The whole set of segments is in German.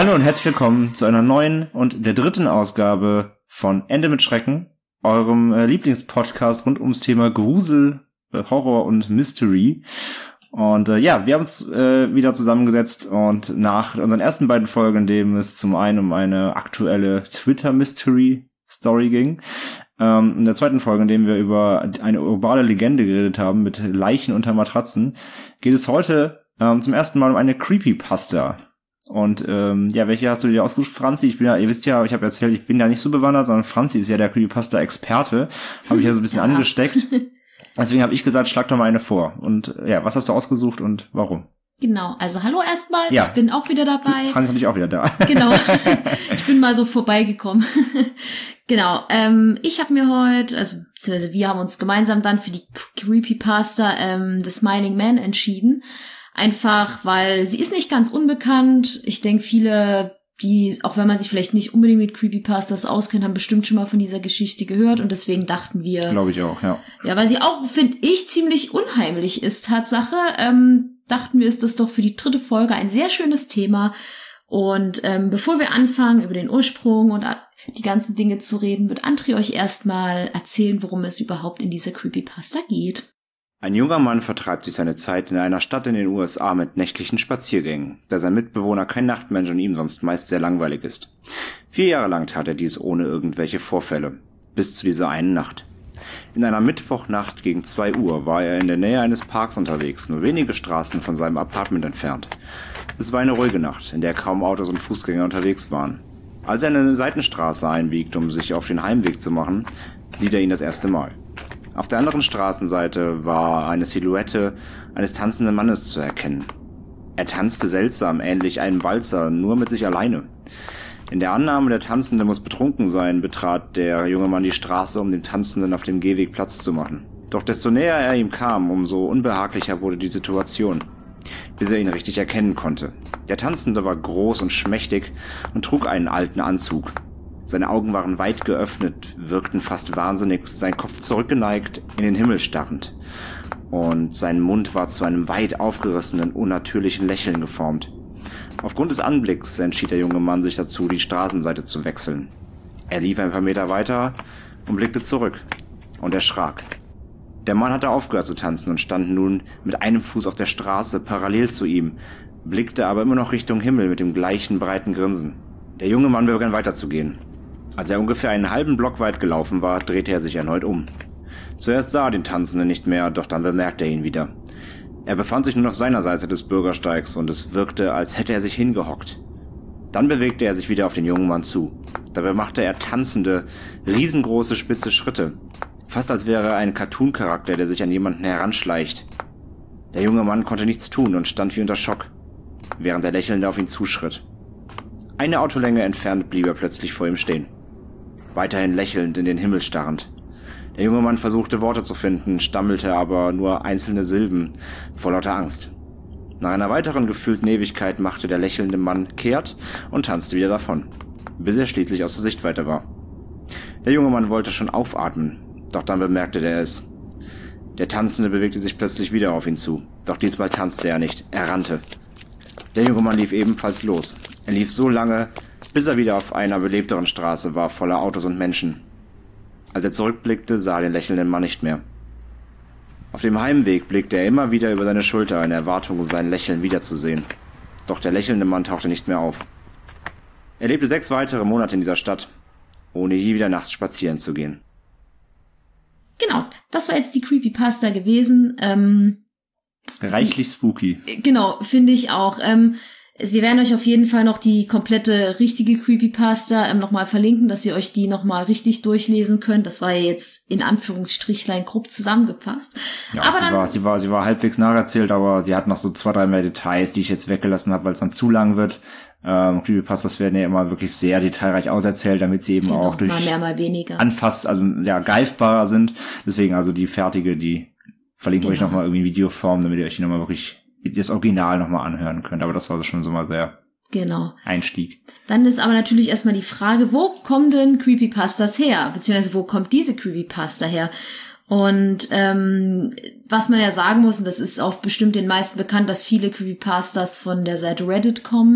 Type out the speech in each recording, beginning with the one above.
Hallo und herzlich willkommen zu einer neuen und der dritten Ausgabe von Ende mit Schrecken, eurem Lieblingspodcast rund ums Thema Grusel, Horror und Mystery. Und wir haben uns wieder zusammengesetzt und nach unseren ersten beiden Folgen, in dem es zum einen um eine aktuelle Twitter-Mystery-Story ging, in der zweiten Folge, in dem wir über eine urbane Legende geredet haben mit Leichen unter Matratzen, geht es heute zum ersten Mal um eine Creepypasta. Und welche hast du dir ausgesucht, Franzi? Ihr wisst ja, ich habe erzählt, ich bin ja nicht so bewandert, sondern Franzi ist ja der Creepypasta-Experte. Habe ich ja so ein bisschen angesteckt. Deswegen habe ich gesagt, schlag doch mal eine vor. Und was hast du ausgesucht und warum? Genau, also hallo erstmal, ich bin auch wieder dabei. Franzi ist natürlich auch wieder da. Genau, ich bin mal so vorbeigekommen. Genau, ich habe mir heute, beziehungsweise wir haben uns gemeinsam dann für die Creepypasta The Smiling Man entschieden. Einfach, weil sie ist nicht ganz unbekannt. Ich denke, viele, die, auch wenn man sich vielleicht nicht unbedingt mit Creepypastas auskennt, haben bestimmt schon mal von dieser Geschichte gehört. Und deswegen dachten wir... Glaube ich auch, ja. Ja, weil sie auch, finde ich, ziemlich unheimlich ist, Tatsache. Dachten wir, ist das doch für die dritte Folge ein sehr schönes Thema. Und bevor wir anfangen, über den Ursprung und die ganzen Dinge zu reden, wird André euch erstmal erzählen, worum es überhaupt in dieser Creepypasta geht. Ein junger Mann vertreibt sich seine Zeit in einer Stadt in den USA mit nächtlichen Spaziergängen, da sein Mitbewohner kein Nachtmensch und ihm sonst meist sehr langweilig ist. 4 Jahre lang tat er dies ohne irgendwelche Vorfälle, bis zu dieser einen Nacht. In einer Mittwochnacht gegen 2 Uhr war er in der Nähe eines Parks unterwegs, nur wenige Straßen von seinem Apartment entfernt. Es war eine ruhige Nacht, in der kaum Autos und Fußgänger unterwegs waren. Als er in eine Seitenstraße einbiegt, um sich auf den Heimweg zu machen, sieht er ihn das erste Mal. Auf der anderen Straßenseite war eine Silhouette eines tanzenden Mannes zu erkennen. Er tanzte seltsam, ähnlich einem Walzer, nur mit sich alleine. In der Annahme, der Tanzende muss betrunken sein, betrat der junge Mann die Straße, um dem Tanzenden auf dem Gehweg Platz zu machen. Doch desto näher er ihm kam, umso unbehaglicher wurde die Situation, bis er ihn richtig erkennen konnte. Der Tanzende war groß und schmächtig und trug einen alten Anzug. Seine Augen waren weit geöffnet, wirkten fast wahnsinnig, sein Kopf zurückgeneigt, in den Himmel starrend. Und sein Mund war zu einem weit aufgerissenen, unnatürlichen Lächeln geformt. Aufgrund des Anblicks entschied der junge Mann sich dazu, die Straßenseite zu wechseln. Er lief ein paar Meter weiter und blickte zurück und erschrak. Der Mann hatte aufgehört zu tanzen und stand nun mit einem Fuß auf der Straße parallel zu ihm, blickte aber immer noch Richtung Himmel mit dem gleichen breiten Grinsen. Der junge Mann begann weiterzugehen. Als er ungefähr einen halben Block weit gelaufen war, drehte er sich erneut um. Zuerst sah er den Tanzenden nicht mehr, doch dann bemerkte er ihn wieder. Er befand sich nun auf seiner Seite des Bürgersteigs und es wirkte, als hätte er sich hingehockt. Dann bewegte er sich wieder auf den jungen Mann zu. Dabei machte er tanzende, riesengroße, spitze Schritte. Fast als wäre er ein Cartoon-Charakter, der sich an jemanden heranschleicht. Der junge Mann konnte nichts tun und stand wie unter Schock, während der Lächelnde auf ihn zuschritt. Eine Autolänge entfernt blieb er plötzlich vor ihm stehen. Weiterhin lächelnd in den Himmel starrend. Der junge Mann versuchte Worte zu finden, stammelte aber nur einzelne Silben vor lauter Angst. Nach einer weiteren gefühlten Ewigkeit machte der lächelnde Mann kehrt und tanzte wieder davon, bis er schließlich aus der Sichtweite war. Der junge Mann wollte schon aufatmen, doch dann bemerkte er es. Der Tanzende bewegte sich plötzlich wieder auf ihn zu, doch diesmal tanzte er nicht, er rannte. Der junge Mann lief ebenfalls los. Er lief so lange, bis er wieder auf einer belebteren Straße war, voller Autos und Menschen. Als er zurückblickte, sah er den lächelnden Mann nicht mehr. Auf dem Heimweg blickte er immer wieder über seine Schulter in Erwartung, sein Lächeln wiederzusehen. Doch der lächelnde Mann tauchte nicht mehr auf. Er lebte 6 weitere Monate in dieser Stadt, ohne je wieder nachts spazieren zu gehen. Genau, das war jetzt die Creepypasta gewesen. Reichlich spooky. Genau, finde ich auch. Wir werden euch auf jeden Fall noch die komplette richtige Creepypasta nochmal verlinken, dass ihr euch die nochmal richtig durchlesen könnt. Das war ja jetzt in Anführungsstrichlein grob zusammengefasst. Ja, aber sie war halbwegs nacherzählt, aber sie hat noch so 2, 3 mehr Details, die ich jetzt weggelassen habe, weil es dann zu lang wird. Creepypastas werden ja immer wirklich sehr detailreich auserzählt, damit sie eben auch durch mal mehr, mal weniger greifbarer sind. Deswegen also die fertige, die verlinken wir euch nochmal irgendwie in Videoform, damit ihr euch die nochmal wirklich das Original nochmal anhören könnt. Aber das war schon so mal sehr Einstieg. Dann ist aber natürlich erstmal die Frage, wo kommen denn Creepypastas her? Beziehungsweise wo kommt diese Creepypasta her? Und was man ja sagen muss, und das ist auch bestimmt den meisten bekannt, dass viele Creepypastas von der Seite Reddit kommen.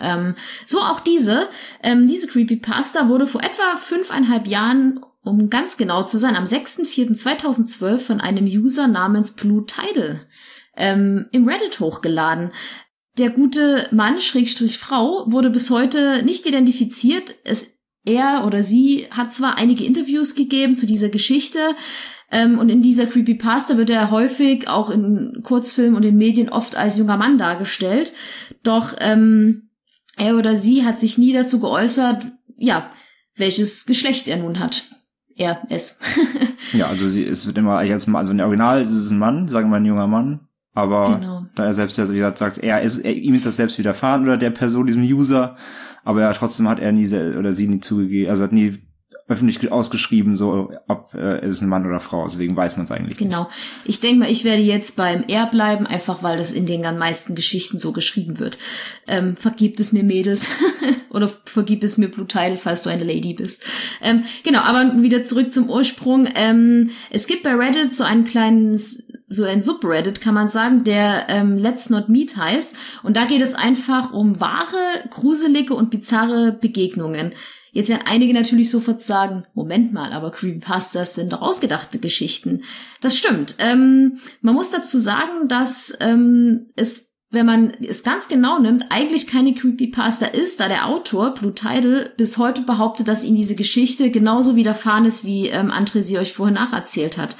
So auch diese Creepypasta wurde vor etwa 5,5 Jahren, um ganz genau zu sein, am 6.4.2012 von einem User namens Blue Tidal im Reddit hochgeladen. Der gute Mann, Frau, wurde bis heute nicht identifiziert. Er oder sie hat zwar einige Interviews gegeben zu dieser Geschichte, und in dieser Creepypasta wird er häufig auch in Kurzfilmen und in Medien oft als junger Mann dargestellt. Doch er oder sie hat sich nie dazu geäußert, ja, welches Geschlecht er nun hat. Es. Ja, also es wird immer, also in der Original ist es ein Mann, sagen wir ein junger Mann. Aber genau. Da er selbst ja, wie gesagt, sagt, ihm ist das selbst widerfahren oder der Person, diesem User, aber ja, trotzdem hat er nie oder sie nie zugegeben, also hat nie öffentlich ausgeschrieben, so ob es ein Mann oder Frau ist, deswegen weiß man es eigentlich genau. Nicht. Ich denke mal, ich werde jetzt beim bleiben, einfach weil das in den meisten Geschichten so geschrieben wird. Vergibt es mir, Mädels, oder vergib es mir, Blue Tidal, falls du eine Lady bist. Genau, aber wieder zurück zum Ursprung. Es gibt bei Reddit so ein Subreddit, kann man sagen, der Let's Not Meet heißt. Und da geht es einfach um wahre, gruselige und bizarre Begegnungen. Jetzt werden einige natürlich sofort sagen, Moment mal, aber Creepypastas sind doch ausgedachte Geschichten. Das stimmt. Man muss dazu sagen, dass es, wenn man es ganz genau nimmt, eigentlich keine Creepypasta ist, da der Autor, Blue Tidal, bis heute behauptet, dass ihm diese Geschichte genauso widerfahren ist, wie André sie euch vorhin nacherzählt hat.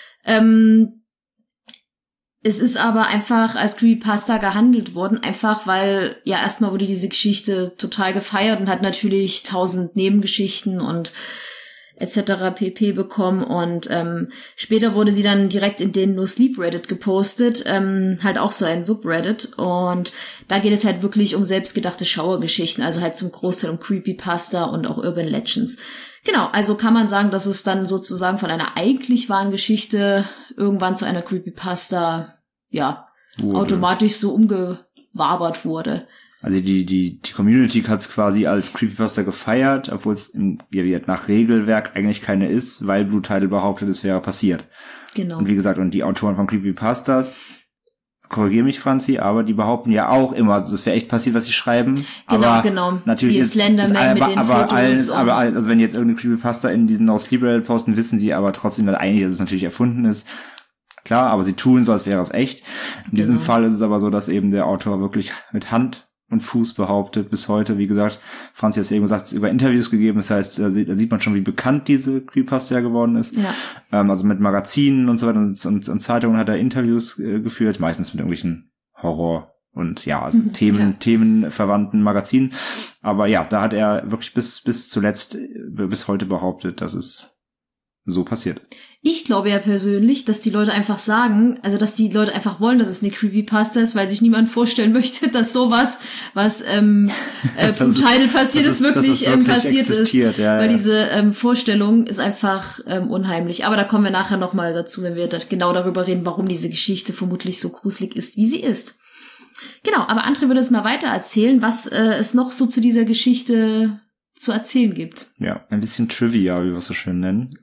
Es ist aber einfach als Creepypasta gehandelt worden, einfach weil, ja, erstmal wurde diese Geschichte total gefeiert und hat natürlich 1000 Nebengeschichten und etc. pp. Bekommen und später wurde sie dann direkt in den No Sleep Reddit gepostet, halt auch so ein Subreddit, und da geht es halt wirklich um selbstgedachte Schauergeschichten, also halt zum Großteil um Creepypasta und auch Urban Legends. Genau, also kann man sagen, dass es dann sozusagen von einer eigentlich wahren Geschichte irgendwann zu einer Creepypasta, ja, automatisch so umgewabert wurde. Also die Community hat es quasi als Creepypasta gefeiert, obwohl es nach Regelwerk eigentlich keine ist, weil Blue Tidal behauptet, es wäre passiert. Genau. Und wie gesagt, und die Autoren von Creepypastas, korrigiere mich, Franzi, aber die behaupten ja auch immer, das wäre echt passiert, was sie schreiben. Genau. Natürlich ist Slenderman mit den Fotos. Also wenn jetzt irgendeine Creepypasta in diesen No Sleep Reddit posten, wissen sie aber trotzdem eigentlich, dass es natürlich erfunden ist. Klar, aber sie tun so, als wäre es echt. In diesem Fall ist es aber so, dass eben der Autor wirklich mit Hand und Fuß behauptet, bis heute, wie gesagt, Franzi hat es eben gesagt, über Interviews gegeben, das heißt, da sieht man schon, wie bekannt diese Creepypasta geworden ist. Ja. Also mit Magazinen und so weiter und Zeitungen hat er Interviews geführt, meistens mit irgendwelchen Horror- und themenverwandten Magazinen. Aber ja, da hat er wirklich bis heute behauptet, dass es so passiert. Ich glaube ja persönlich, dass die Leute einfach sagen, also dass die Leute einfach wollen, dass es eine Creepypasta ist, weil sich niemand vorstellen möchte, dass sowas, was Blue Tidal passiert ist, wirklich passiert ist. Ja, weil diese Vorstellung ist einfach unheimlich. Aber da kommen wir nachher nochmal dazu, wenn wir genau darüber reden, warum diese Geschichte vermutlich so gruselig ist, wie sie ist. Genau, aber André würde es mal weiter erzählen, was es noch so zu dieser Geschichte zu erzählen gibt. Ja, ein bisschen Trivia, wie wir es so schön nennen.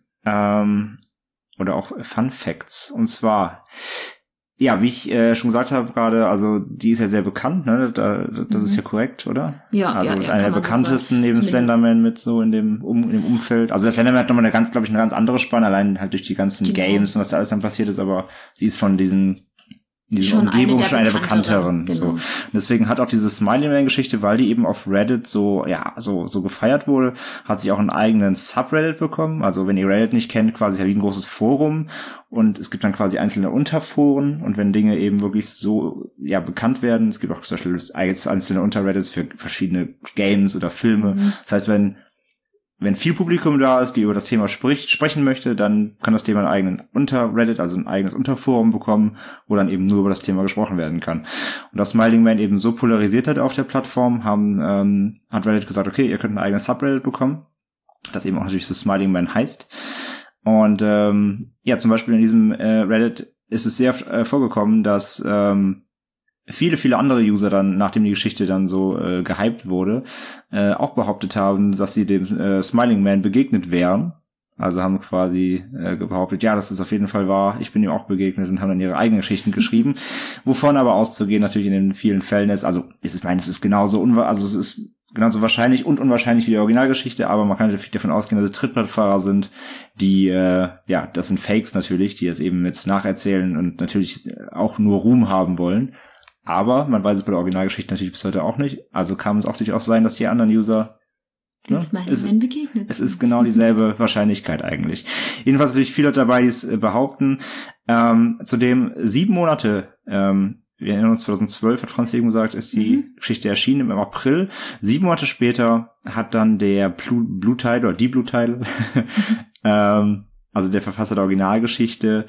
Oder auch Fun Facts. Und zwar, ja, wie ich schon gesagt habe gerade, also die ist ja sehr bekannt, ne? Das ist ja korrekt, oder? Ja, also ja, ist einer der bekanntesten neben Slenderman mit so in dem Umfeld. Also der Slenderman hat nochmal eine ganz andere Spanne, allein halt durch die ganzen Games und was da alles dann passiert ist, aber sie ist von diesen in dieser Umgebung schon eine bekannteren. Genau. So. Und deswegen hat auch diese Smiley-Man-Geschichte, weil die eben auf Reddit so gefeiert wurde, hat sich auch einen eigenen Subreddit bekommen. Also wenn ihr Reddit nicht kennt, quasi wie ein großes Forum, und es gibt dann quasi einzelne Unterforen, und wenn Dinge eben wirklich so bekannt werden, es gibt auch zum Beispiel einzelne Unterreddits für verschiedene Games oder Filme. Das heißt, wenn viel Publikum da ist, die über das Thema sprechen möchte, dann kann das Thema einen eigenen Unterreddit, also ein eigenes Unterforum bekommen, wo dann eben nur über das Thema gesprochen werden kann. Und das Smiling Man eben so polarisiert hat auf der Plattform, hat Reddit gesagt, okay, ihr könnt ein eigenes Subreddit bekommen, das eben auch natürlich das Smiling Man heißt. Und zum Beispiel in diesem Reddit ist es sehr vorgekommen, dass viele andere User dann, nachdem die Geschichte dann so gehypt wurde, auch behauptet haben, dass sie dem Smiling Man begegnet wären. Also haben quasi behauptet, ja, das ist auf jeden Fall wahr, ich bin ihm auch begegnet und haben dann ihre eigenen Geschichten geschrieben, wovon aber auszugehen natürlich in den vielen Fällen ist, also es ist genauso es ist genauso wahrscheinlich und unwahrscheinlich wie die Originalgeschichte, aber man kann natürlich davon ausgehen, dass es Trittbrettfahrer sind, die, das sind Fakes natürlich, die es eben jetzt nacherzählen und natürlich auch nur Ruhm haben wollen. Aber man weiß es bei der Originalgeschichte natürlich bis heute auch nicht. Also kann es auch durchaus sein, dass die anderen User begegnet. Es ist genau dieselbe Wahrscheinlichkeit eigentlich. Jedenfalls natürlich viele Leute dabei, die es behaupten. Zudem 7 Monate, wir erinnern uns 2012, hat Franz eben gesagt, ist die Geschichte erschienen im April. 7 Monate später hat dann der Blue Tidal oder die Blue Tidal, also der Verfasser der Originalgeschichte,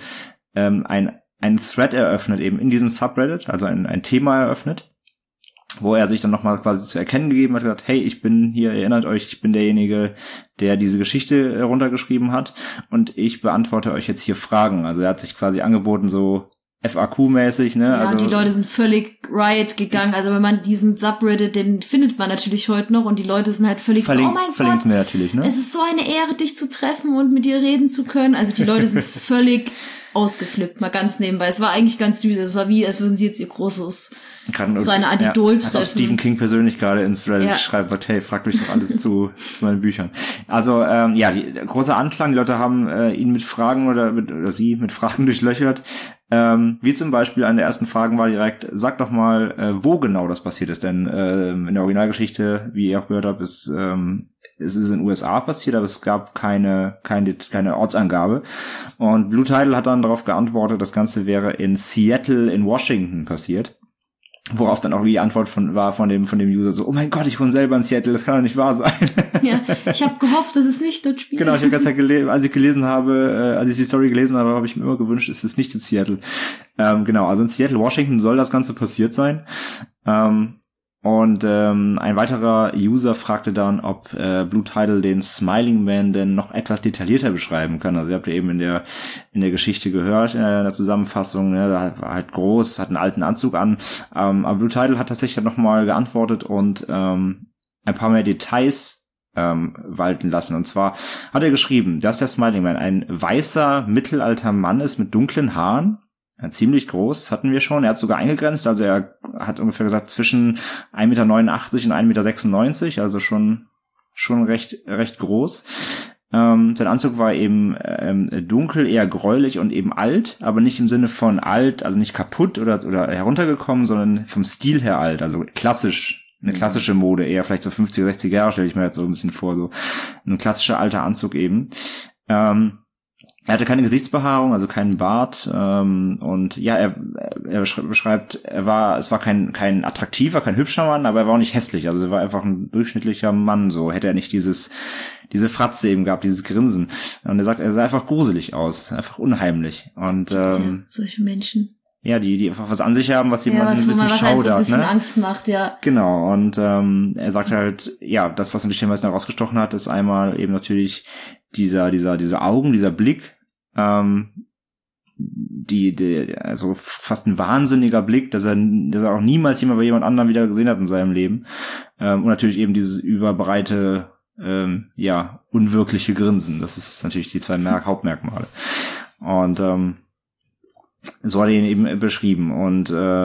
ein Thread eröffnet, eben in diesem Subreddit, also ein Thema eröffnet, wo er sich dann nochmal quasi zu erkennen gegeben hat, gesagt, hey, ich bin hier, erinnert euch, ich bin derjenige, der diese Geschichte runtergeschrieben hat und ich beantworte euch jetzt hier Fragen. Also er hat sich quasi angeboten, so FAQ-mäßig, ne? Ja, also und die Leute sind völlig riot gegangen. Also wenn man diesen Subreddit, den findet man natürlich heute noch und die Leute sind halt völlig so, oh mein Gott, wir natürlich, ne? Es ist so eine Ehre, dich zu treffen und mit dir reden zu können. Also die Leute sind völlig ausgeflippt, mal ganz nebenbei. Es war eigentlich ganz süß. Es war wie, als würden sie jetzt ihr großes, seine Art Idol treffen. Als ob Stephen King persönlich gerade ins Reddit schreibt, sagt, hey, fragt mich doch alles zu meinen Büchern. Also, die große Anklang, die Leute haben ihn mit Fragen oder sie mit Fragen durchlöchert. Wie zum Beispiel eine der ersten Fragen war direkt, sag doch mal, wo genau das passiert ist. Denn in der Originalgeschichte, wie ihr auch gehört habt, es ist in den USA passiert, aber es gab keine Ortsangabe. Und Blue Tidal hat dann darauf geantwortet, das Ganze wäre in Seattle in Washington passiert. Worauf dann auch die Antwort von dem User so, oh mein Gott, ich wohne selber in Seattle, das kann doch nicht wahr sein. Ja, ich habe gehofft, dass es nicht dort spielt. Genau, ich habe ganz als ich die Story gelesen habe, habe ich mir immer gewünscht, es ist nicht in Seattle. Also in Seattle, Washington soll das Ganze passiert sein. Und ein weiterer User fragte dann, ob Blue Tidal den Smiling Man denn noch etwas detaillierter beschreiben kann. Also ihr habt ja eben in der Geschichte gehört, in der Zusammenfassung, ne, da war halt groß, hat einen alten Anzug an. Aber Blue Tidal hat tatsächlich noch mal geantwortet und ein paar mehr Details walten lassen. Und zwar hat er geschrieben, dass der Smiling Man ein weißer, mittelalter Mann ist mit dunklen Haaren. Ja, ziemlich groß, das hatten wir schon. Er hat sogar eingegrenzt, also er hat ungefähr gesagt zwischen 1,89 Meter und 1,96 Meter, also schon recht groß. Sein Anzug war eben dunkel, eher gräulich und eben alt, aber nicht im Sinne von alt, also nicht kaputt oder heruntergekommen, sondern vom Stil her alt, also klassisch. Eine klassische Mode, eher vielleicht so 50, 60 Jahre, stelle ich mir jetzt so ein bisschen vor, so ein klassischer alter Anzug eben. Er hatte keine Gesichtsbehaarung, also keinen Bart, und ja, er beschreibt, es war kein attraktiver, kein hübscher Mann, aber er war auch nicht hässlich, also er war einfach ein durchschnittlicher Mann, so hätte er nicht diese Fratze eben gehabt, dieses Grinsen. Und er sagt, er sah einfach gruselig aus, einfach unheimlich. Und solche Menschen. Ja, die einfach was an sich haben, was jemanden ein bisschen schaudert, halt so ein bisschen ne? Angst macht, ja. Genau, und er sagt halt, ja, das, was natürlich den meisten herausgestochen hat, ist einmal eben natürlich diese Augen, dieser Blick, also fast ein wahnsinniger Blick, dass er auch niemals jemand bei jemand anderem wieder gesehen hat in seinem Leben. Und natürlich eben dieses überbreite, unwirkliche Grinsen. Das ist natürlich die 2 Hauptmerkmale. Und so hat er ihn eben beschrieben. Und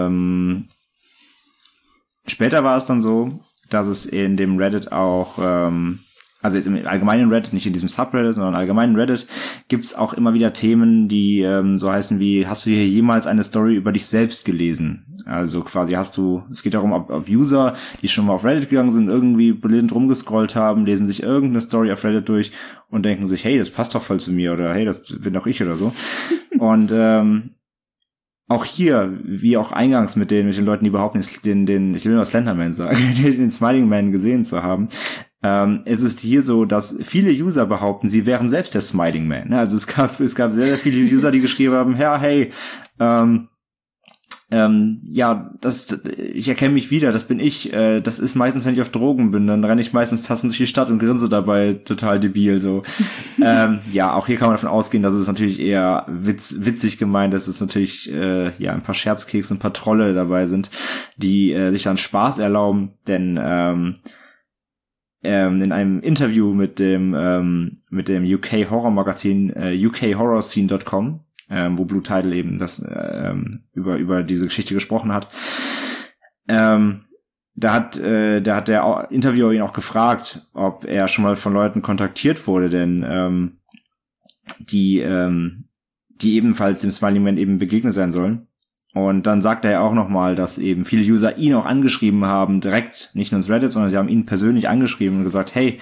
später war es dann so, dass es in dem Reddit auch also jetzt im allgemeinen Reddit, nicht in diesem Subreddit, sondern im allgemeinen Reddit, gibt's auch immer wieder Themen, die so heißen wie, hast du hier jemals eine Story über dich selbst gelesen? Also quasi es geht darum, ob User, die schon mal auf Reddit gegangen sind, irgendwie blind rumgescrollt haben, lesen sich irgendeine Story auf Reddit durch und denken sich, hey, das passt doch voll zu mir oder hey, das bin doch ich oder so. Und auch hier, wie auch eingangs mit den Leuten, die behaupten, ich will mal Slenderman sagen, den Smiling Man gesehen zu haben, es ist hier so, dass viele User behaupten, sie wären selbst der Smiling Man. Also es gab sehr, sehr viele User, die geschrieben haben, ja, hey, ich erkenne mich wieder, das bin ich, das ist meistens, wenn ich auf Drogen bin, dann renne ich meistens tassend durch die Stadt und grinse dabei total debil, so. Auch hier kann man davon ausgehen, dass es natürlich eher witzig gemeint ist, dass es natürlich, ein paar Scherzkekse, ein paar Trolle dabei sind, die sich dann Spaß erlauben, denn, in einem Interview mit dem UK Horror Magazin ukhorrorscene.com, wo Blue Tidal eben das über diese Geschichte gesprochen hat. Da hat der Interviewer ihn auch gefragt, ob er schon mal von Leuten kontaktiert wurde, denn die ebenfalls dem Smiling Man eben begegnet sein sollen. Und dann sagt er ja auch nochmal, dass eben viele User ihn auch angeschrieben haben, direkt, nicht nur ins Reddit, sondern sie haben ihn persönlich angeschrieben und gesagt, hey,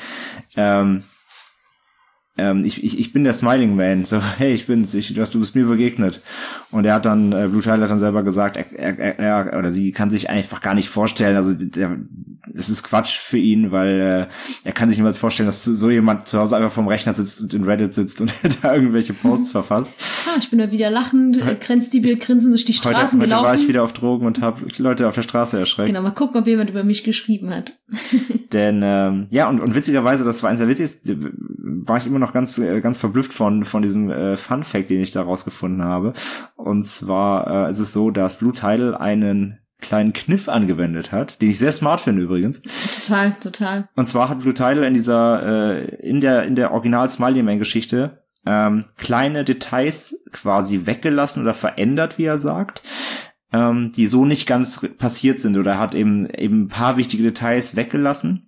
ich bin der Smiling Man, so, hey, ich bin's, du bist mir begegnet. Und er hat dann, Blue Tidal hat dann selber gesagt, er oder sie kann sich einfach gar nicht vorstellen, also es ist Quatsch für ihn, weil er kann sich niemals vorstellen, dass so jemand zu Hause einfach vorm Rechner sitzt und in Reddit sitzt und da irgendwelche Posts verfasst. Ich bin da wieder lachend, grenzend durch die Straßen gelaufen. Heute war ich wieder auf Drogen und habe Leute auf der Straße erschreckt. Genau, mal gucken, ob jemand über mich geschrieben hat. Denn, und witzigerweise, das war eins der witzigsten, war ich immer noch ganz verblüfft von diesem Fun-Fact, den ich da rausgefunden habe. Und zwar ist es so, dass Blue Tidal einen kleinen Kniff angewendet hat, den ich sehr smart finde übrigens. Total. Und zwar hat Blue Tidal in dieser in der Original Smiley Man Geschichte kleine Details quasi weggelassen oder verändert, wie er sagt, die so nicht ganz passiert sind, oder er hat eben ein paar wichtige Details weggelassen,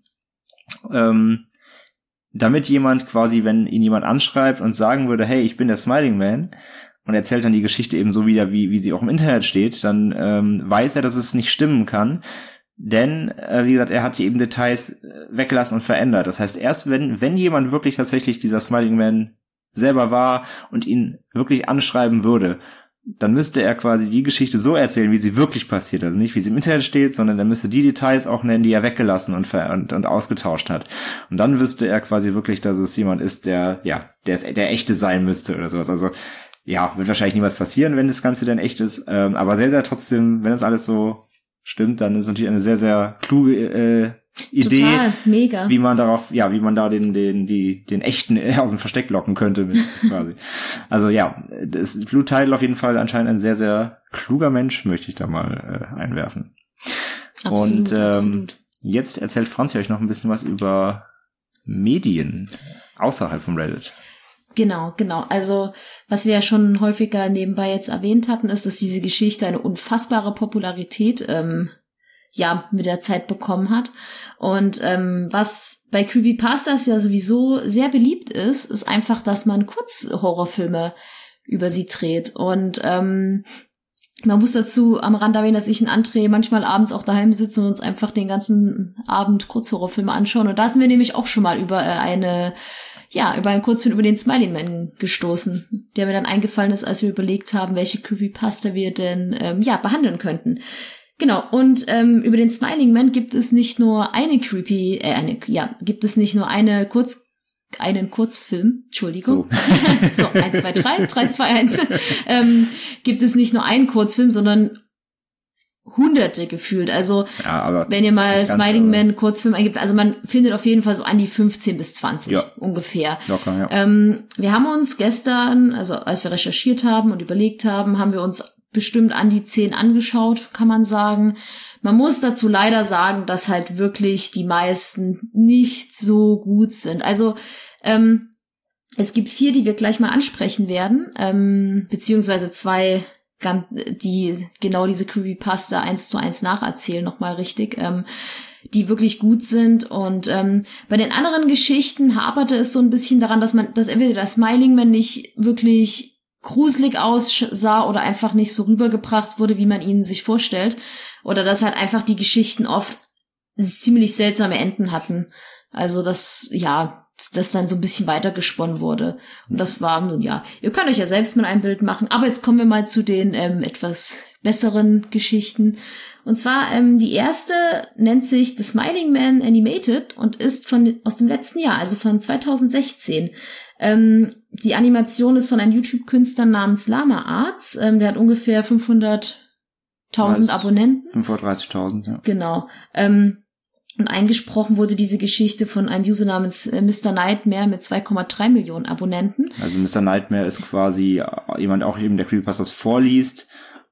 damit jemand quasi, wenn ihn jemand anschreibt und sagen würde, hey, ich bin der Smiling Man, und erzählt dann die Geschichte eben so wieder, wie sie auch im Internet steht, dann weiß er, dass es nicht stimmen kann, denn, wie gesagt, er hat eben Details weggelassen und verändert. Das heißt, erst wenn jemand wirklich tatsächlich dieser Smiling Man selber war und ihn wirklich anschreiben würde, dann müsste er quasi die Geschichte so erzählen, wie sie wirklich passiert. Also nicht, wie sie im Internet steht, sondern er müsste die Details auch nennen, die er weggelassen und ausgetauscht hat. Und dann wüsste er quasi wirklich, dass es jemand ist, der echte sein müsste oder sowas. Also, ja, wird wahrscheinlich niemals passieren, wenn das Ganze dann echt ist. Aber sehr, sehr trotzdem, wenn das alles so stimmt, dann ist es natürlich eine sehr, sehr kluge Idee, total, mega. wie man da den echten aus dem Versteck locken könnte, quasi. Also ja, das Blue Tidal auf jeden Fall anscheinend ein sehr, sehr kluger Mensch, möchte ich da mal einwerfen. Absolut, absolut. Jetzt erzählt Franzi euch noch ein bisschen was über Medien außerhalb vom Reddit. Genau. Also, was wir ja schon häufiger nebenbei jetzt erwähnt hatten, ist, dass diese Geschichte eine unfassbare Popularität mit der Zeit bekommen hat. Und was bei Creepypastas ja sowieso sehr beliebt ist einfach, dass man Kurzhorrorfilme über sie dreht. Und man muss dazu am Rand erwähnen, dass ich und André manchmal abends auch daheim sitzen und uns einfach den ganzen Abend Kurzhorrorfilme anschauen. Und da sind wir nämlich auch schon mal über einen Kurzfilm über den Smiling Man gestoßen, der mir dann eingefallen ist, als wir überlegt haben, welche Creepypasta wir denn behandeln könnten. Genau, und über den Smiling Man gibt es nicht nur einen Kurzfilm, Entschuldigung. So, 1, 2, 3, 3, 2, 1. Gibt es nicht nur einen Kurzfilm, sondern Hunderte gefühlt. Also, wenn ihr mal Smiling Man Kurzfilm eingibt, also man findet auf jeden Fall so an die 15 bis 20 ungefähr. Locker, ja. Wir haben uns gestern, also als wir recherchiert haben und überlegt haben, haben wir uns bestimmt an die 10 angeschaut, kann man sagen. Man muss dazu leider sagen, dass halt wirklich die meisten nicht so gut sind. Also es gibt 4, die wir gleich mal ansprechen werden, beziehungsweise 2, die genau diese Creepypasta 1:1 nacherzählen, nochmal richtig, die wirklich gut sind. Und bei den anderen Geschichten haperte es so ein bisschen daran, dass entweder der Smiling Man nicht wirklich gruselig aussah oder einfach nicht so rübergebracht wurde, wie man ihn sich vorstellt. Oder dass halt einfach die Geschichten oft ziemlich seltsame Enden hatten. Also das dann so ein bisschen weitergesponnen wurde. Und das war nun ihr könnt euch ja selbst mal ein Bild machen. Aber jetzt kommen wir mal zu den etwas besseren Geschichten. Und zwar die erste nennt sich The Smiling Man Animated und ist aus dem letzten Jahr, also von 2016. Die Animation ist von einem YouTube-Künstler namens Lama Arts. Der hat ungefähr 500.000 Abonnenten. 530.000, ja. Genau. Und eingesprochen wurde diese Geschichte von einem User namens Mr. Nightmare mit 2,3 Millionen Abonnenten. Also Mr. Nightmare ist quasi jemand auch eben, der Creepypastas vorliest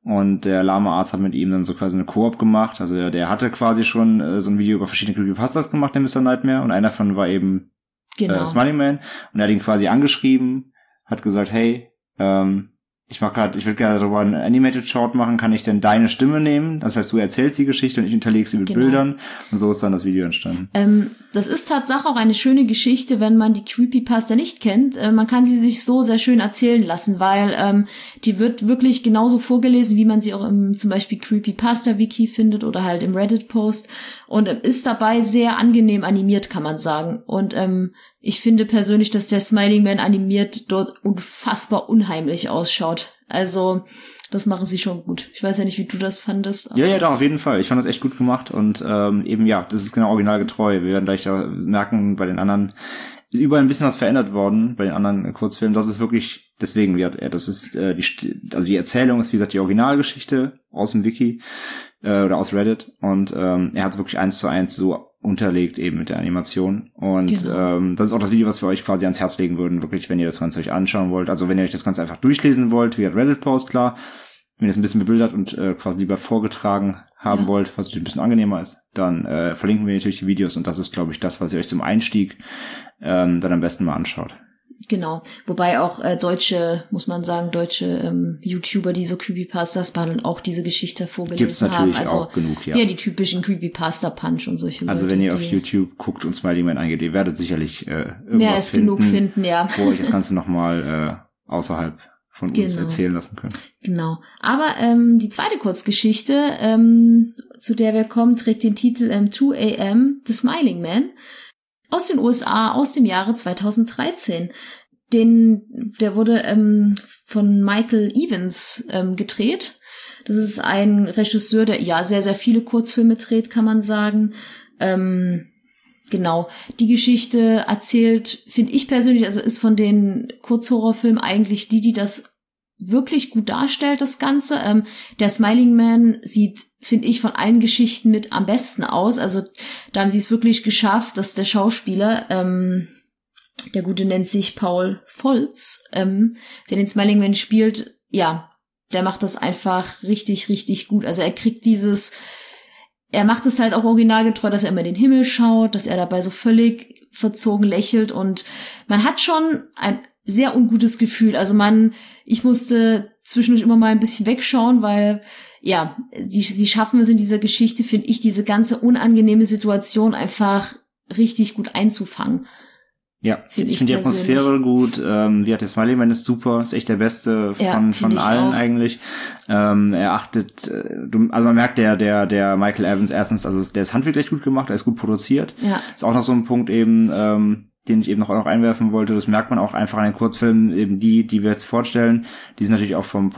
Und der Lama-Arzt hat mit ihm dann so quasi eine Koop gemacht. Also der hatte quasi schon so ein Video über verschiedene Creepypastas gemacht, der Mr. Nightmare. Und einer davon war eben Smiling Man. Und er hat ihn quasi angeschrieben, hat gesagt, hey, ich will gerne darüber einen Animated Short machen, kann ich denn deine Stimme nehmen? Das heißt, du erzählst die Geschichte und ich hinterlege sie mit Bildern. Und so ist dann das Video entstanden. Das ist Tatsache auch eine schöne Geschichte, wenn man die Creepypasta nicht kennt. Man kann sie sich so sehr schön erzählen lassen, weil die wird wirklich genauso vorgelesen, wie man sie auch im zum Beispiel Creepypasta-Wiki findet oder halt im Reddit-Post. Und ist dabei sehr angenehm animiert, kann man sagen. Und ich finde persönlich, dass der Smiling Man animiert dort unfassbar unheimlich ausschaut. Also, das machen sie schon gut. Ich weiß ja nicht, wie du das fandest. Ja, doch, auf jeden Fall. Ich fand das echt gut gemacht und das ist genau originalgetreu. Wir werden gleich da merken, bei den anderen ist überall ein bisschen was verändert worden, bei den anderen Kurzfilmen. Das ist wirklich, deswegen, das ist die Erzählung ist, wie gesagt, die Originalgeschichte aus dem Wiki oder aus Reddit und er hat es wirklich 1:1 so unterlegt eben mit der Animation und das ist auch das Video, was wir euch quasi ans Herz legen würden, wirklich, wenn ihr das Ganze euch anschauen wollt. Also wenn ihr euch das Ganze einfach durchlesen wollt, wie Reddit-Post, klar. Wenn ihr es ein bisschen bebildert und quasi lieber vorgetragen haben wollt, was natürlich ein bisschen angenehmer ist, dann verlinken wir natürlich die Videos und das ist, glaube ich, das, was ihr euch zum Einstieg dann am besten mal anschaut. Genau, wobei auch deutsche YouTuber, die so Creepypastas behandeln, auch diese Geschichte vorgelesen haben. Gibt's natürlich auch genug, ja. Ja, die typischen Creepypasta-Punch und solche Also Leute, wenn ihr auf YouTube guckt und Smiling Man eingebt, ihr werdet sicherlich irgendwas mehr als genug finden, ja. Wo euch das Ganze nochmal außerhalb von uns erzählen lassen können. Genau. Aber die zweite Kurzgeschichte, zu der wir kommen, trägt den Titel 2 AM, The Smiling Man. Aus den USA, aus dem Jahre 2013. Der wurde von Michael Evans gedreht. Das ist ein Regisseur, der sehr, sehr viele Kurzfilme dreht, kann man sagen. Genau. Die Geschichte erzählt, finde ich persönlich, also ist von den Kurzhorrorfilmen eigentlich die das wirklich gut darstellt, das Ganze. Der Smiling Man sieht, finde ich, von allen Geschichten mit am besten aus. Also da haben sie es wirklich geschafft, dass der Schauspieler, der Gute nennt sich Paul Volz, der den Smiling Man spielt, ja, der macht das einfach richtig, richtig gut. Also er macht es halt auch originalgetreu, dass er immer in den Himmel schaut, dass er dabei so völlig verzogen lächelt und man hat schon ein sehr ungutes Gefühl. Also ich musste zwischendurch immer mal ein bisschen wegschauen, weil, ja, sie schaffen es in dieser Geschichte, finde ich, diese ganze unangenehme Situation einfach richtig gut einzufangen. Ja, ich finde die Atmosphäre gut. Wie hat der Smiling Man ist super, ist echt der beste von allen auch. Eigentlich. Er achtet, also man merkt der Michael Evans erstens, also der ist handwerklich gut gemacht, er ist gut produziert. Ja. Ist auch noch so ein Punkt eben, den ich eben noch einwerfen wollte, das merkt man auch einfach an den Kurzfilmen, eben die wir jetzt vorstellen, die sind natürlich auch vom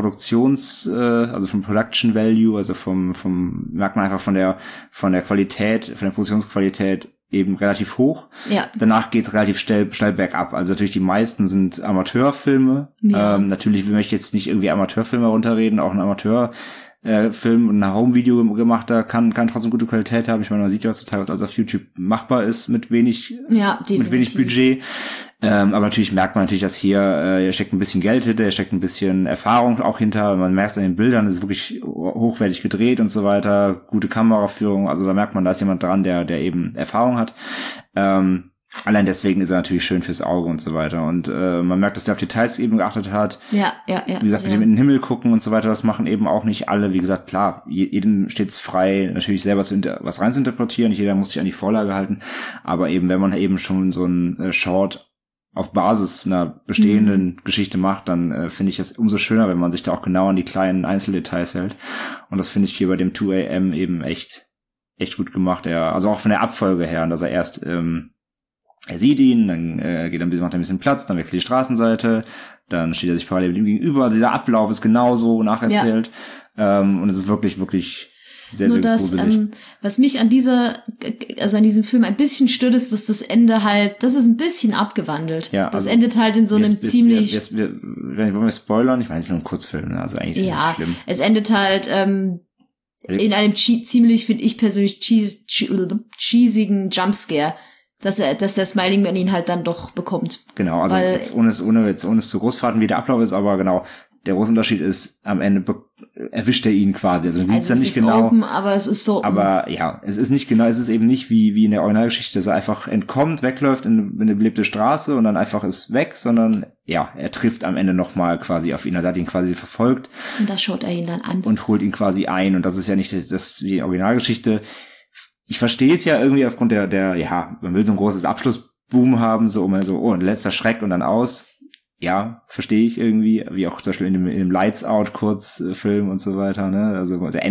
also vom Production Value, also merkt man einfach von der Qualität, von der Produktionsqualität eben relativ hoch. Ja. Danach geht's relativ steil bergab. Also natürlich die meisten sind Amateurfilme. Ja. Natürlich will ich jetzt nicht irgendwie Amateurfilme runterreden, auch ein Amateurfilm und ein Home-Video gemachter kann trotzdem gute Qualität haben. Ich meine, man sieht ja heutzutage, was also auf YouTube machbar ist mit wenig Budget. Aber natürlich merkt man dass hier steckt ein bisschen Geld hinter, steckt ein bisschen Erfahrung auch hinter. Man merkt es an den Bildern, es ist wirklich hochwertig gedreht und so weiter, gute Kameraführung. Also da merkt man, da ist jemand dran, der eben Erfahrung hat. Allein deswegen ist er natürlich schön fürs Auge und so weiter. Und man merkt, dass der auf Details eben geachtet hat. Ja. Wie gesagt, mit dem in den Himmel gucken und so weiter, das machen eben auch nicht alle. Wie gesagt, klar, jedem steht's frei, natürlich selber was rein zu interpretieren. Nicht jeder muss sich an die Vorlage halten. Aber eben, wenn man eben schon so einen Short auf Basis einer bestehenden Geschichte macht, dann finde ich es umso schöner, wenn man sich da auch genau an die kleinen Einzeldetails hält. Und das finde ich hier bei dem 2 AM eben echt gut gemacht. Also auch von der Abfolge her, dass er erst er sieht ihn, dann macht er ein bisschen Platz, dann wechselt die Straßenseite, dann steht er sich parallel mit ihm gegenüber. Also dieser Ablauf ist genauso nacherzählt. Ja. Und es ist wirklich, wirklich sehr, sehr gruselig. Was mich an diesem Film ein bisschen stört, ist, dass das Ende das ist ein bisschen abgewandelt. Ja, das endet halt in so einem ziemlich... Wollen wir spoilern? Ich meine, es ist nur ein Kurzfilm, ne? Also eigentlich ist es nicht schlimm. Es endet halt in einem ziemlich, finde ich persönlich, cheesigen Jumpscare. Dass der Smiling Man ihn halt dann doch bekommt. Genau, also ohne es zu groß fahren, wie der Ablauf ist, aber genau, der große Unterschied ist, am Ende erwischt er ihn quasi. Also man sieht es dann nicht genau. Open, aber es ist so. Aber ja, es ist nicht genau, es ist eben nicht wie in der Originalgeschichte, dass er einfach entkommt, wegläuft in eine belebte Straße und dann einfach ist weg, sondern ja, er trifft am Ende nochmal quasi auf ihn. Also er hat ihn quasi verfolgt. Und da schaut er ihn dann an. Und holt ihn quasi ein. Und das ist ja nicht die Originalgeschichte. Ich verstehe es ja irgendwie aufgrund der, ja, man will so ein großes Abschlussboom haben, so ein letzter Schreck und dann aus. Ja, verstehe ich irgendwie, wie auch zum Beispiel in dem Lights Out Kurzfilm und so weiter, ne, also der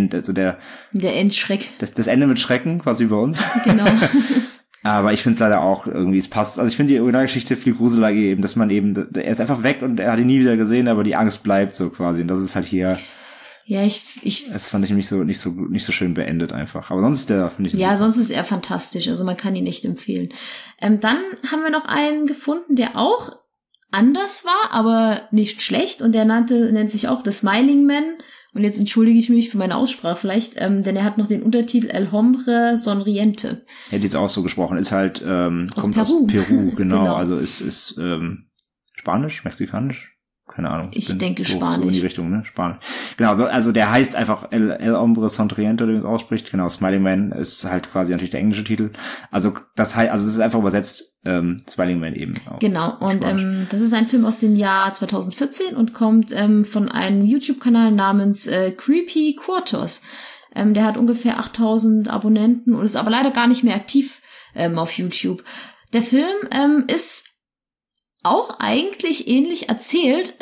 Endschreck. Das Ende mit Schrecken, quasi bei uns. Genau. Aber ich finde es leider auch irgendwie, es passt, also ich finde die Originalgeschichte viel gruseliger eben, dass man eben, er ist einfach weg und er hat ihn nie wieder gesehen, aber die Angst bleibt so quasi und das ist halt hier. Ja, das fand ich nicht so schön beendet einfach. Aber sonst finde ich. Ja, sonst ist er fantastisch. Also man kann ihn echt empfehlen. Dann haben wir noch einen gefunden, der auch anders war, aber nicht schlecht. Und der nennt sich auch The Smiling Man. Und jetzt entschuldige ich mich für meine Aussprache vielleicht, denn er hat noch den Untertitel El Hombre Sonriente. Hätte jetzt auch so gesprochen. Ist halt, kommt Peru. aus Peru, genau. Also ist Spanisch, Mexikanisch. Keine Ahnung. Ich denke so, Spanisch. So in die Richtung, ne? Spanisch. Genau, also der heißt einfach El Hombre Sonriente, wie man es ausspricht. Genau, Smiling Man ist halt quasi natürlich der englische Titel. Also das heißt, es ist einfach übersetzt Smiling Man eben. Genau, und das ist ein Film aus dem Jahr 2014 und kommt von einem YouTube-Kanal namens Creepy Quartos. Der hat ungefähr 8000 Abonnenten und ist aber leider gar nicht mehr aktiv auf YouTube. Der Film ist auch eigentlich ähnlich erzählt,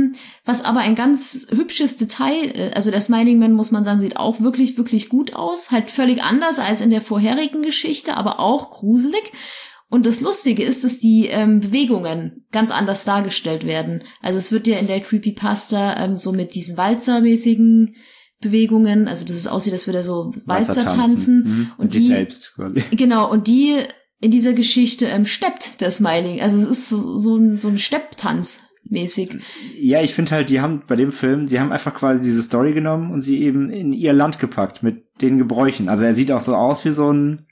was aber ein ganz hübsches Detail, also der Smiling Man, muss man sagen, sieht auch wirklich, wirklich gut aus, halt völlig anders als in der vorherigen Geschichte, aber auch gruselig. Und das Lustige ist, dass die Bewegungen ganz anders dargestellt werden. Also es wird ja in der Creepypasta so mit diesen walzermäßigen Bewegungen, also dass es aussieht, als würde er so Walzer tanzen. Und die selbst quasi. Genau, und die in dieser Geschichte steppt der Smiling. Also es ist so ein Stepptanz mäßig. Ja, ich finde halt, die haben bei dem Film, die haben einfach quasi diese Story genommen und sie eben in ihr Land gepackt mit den Gebräuchen. Also er sieht auch so aus wie so ein,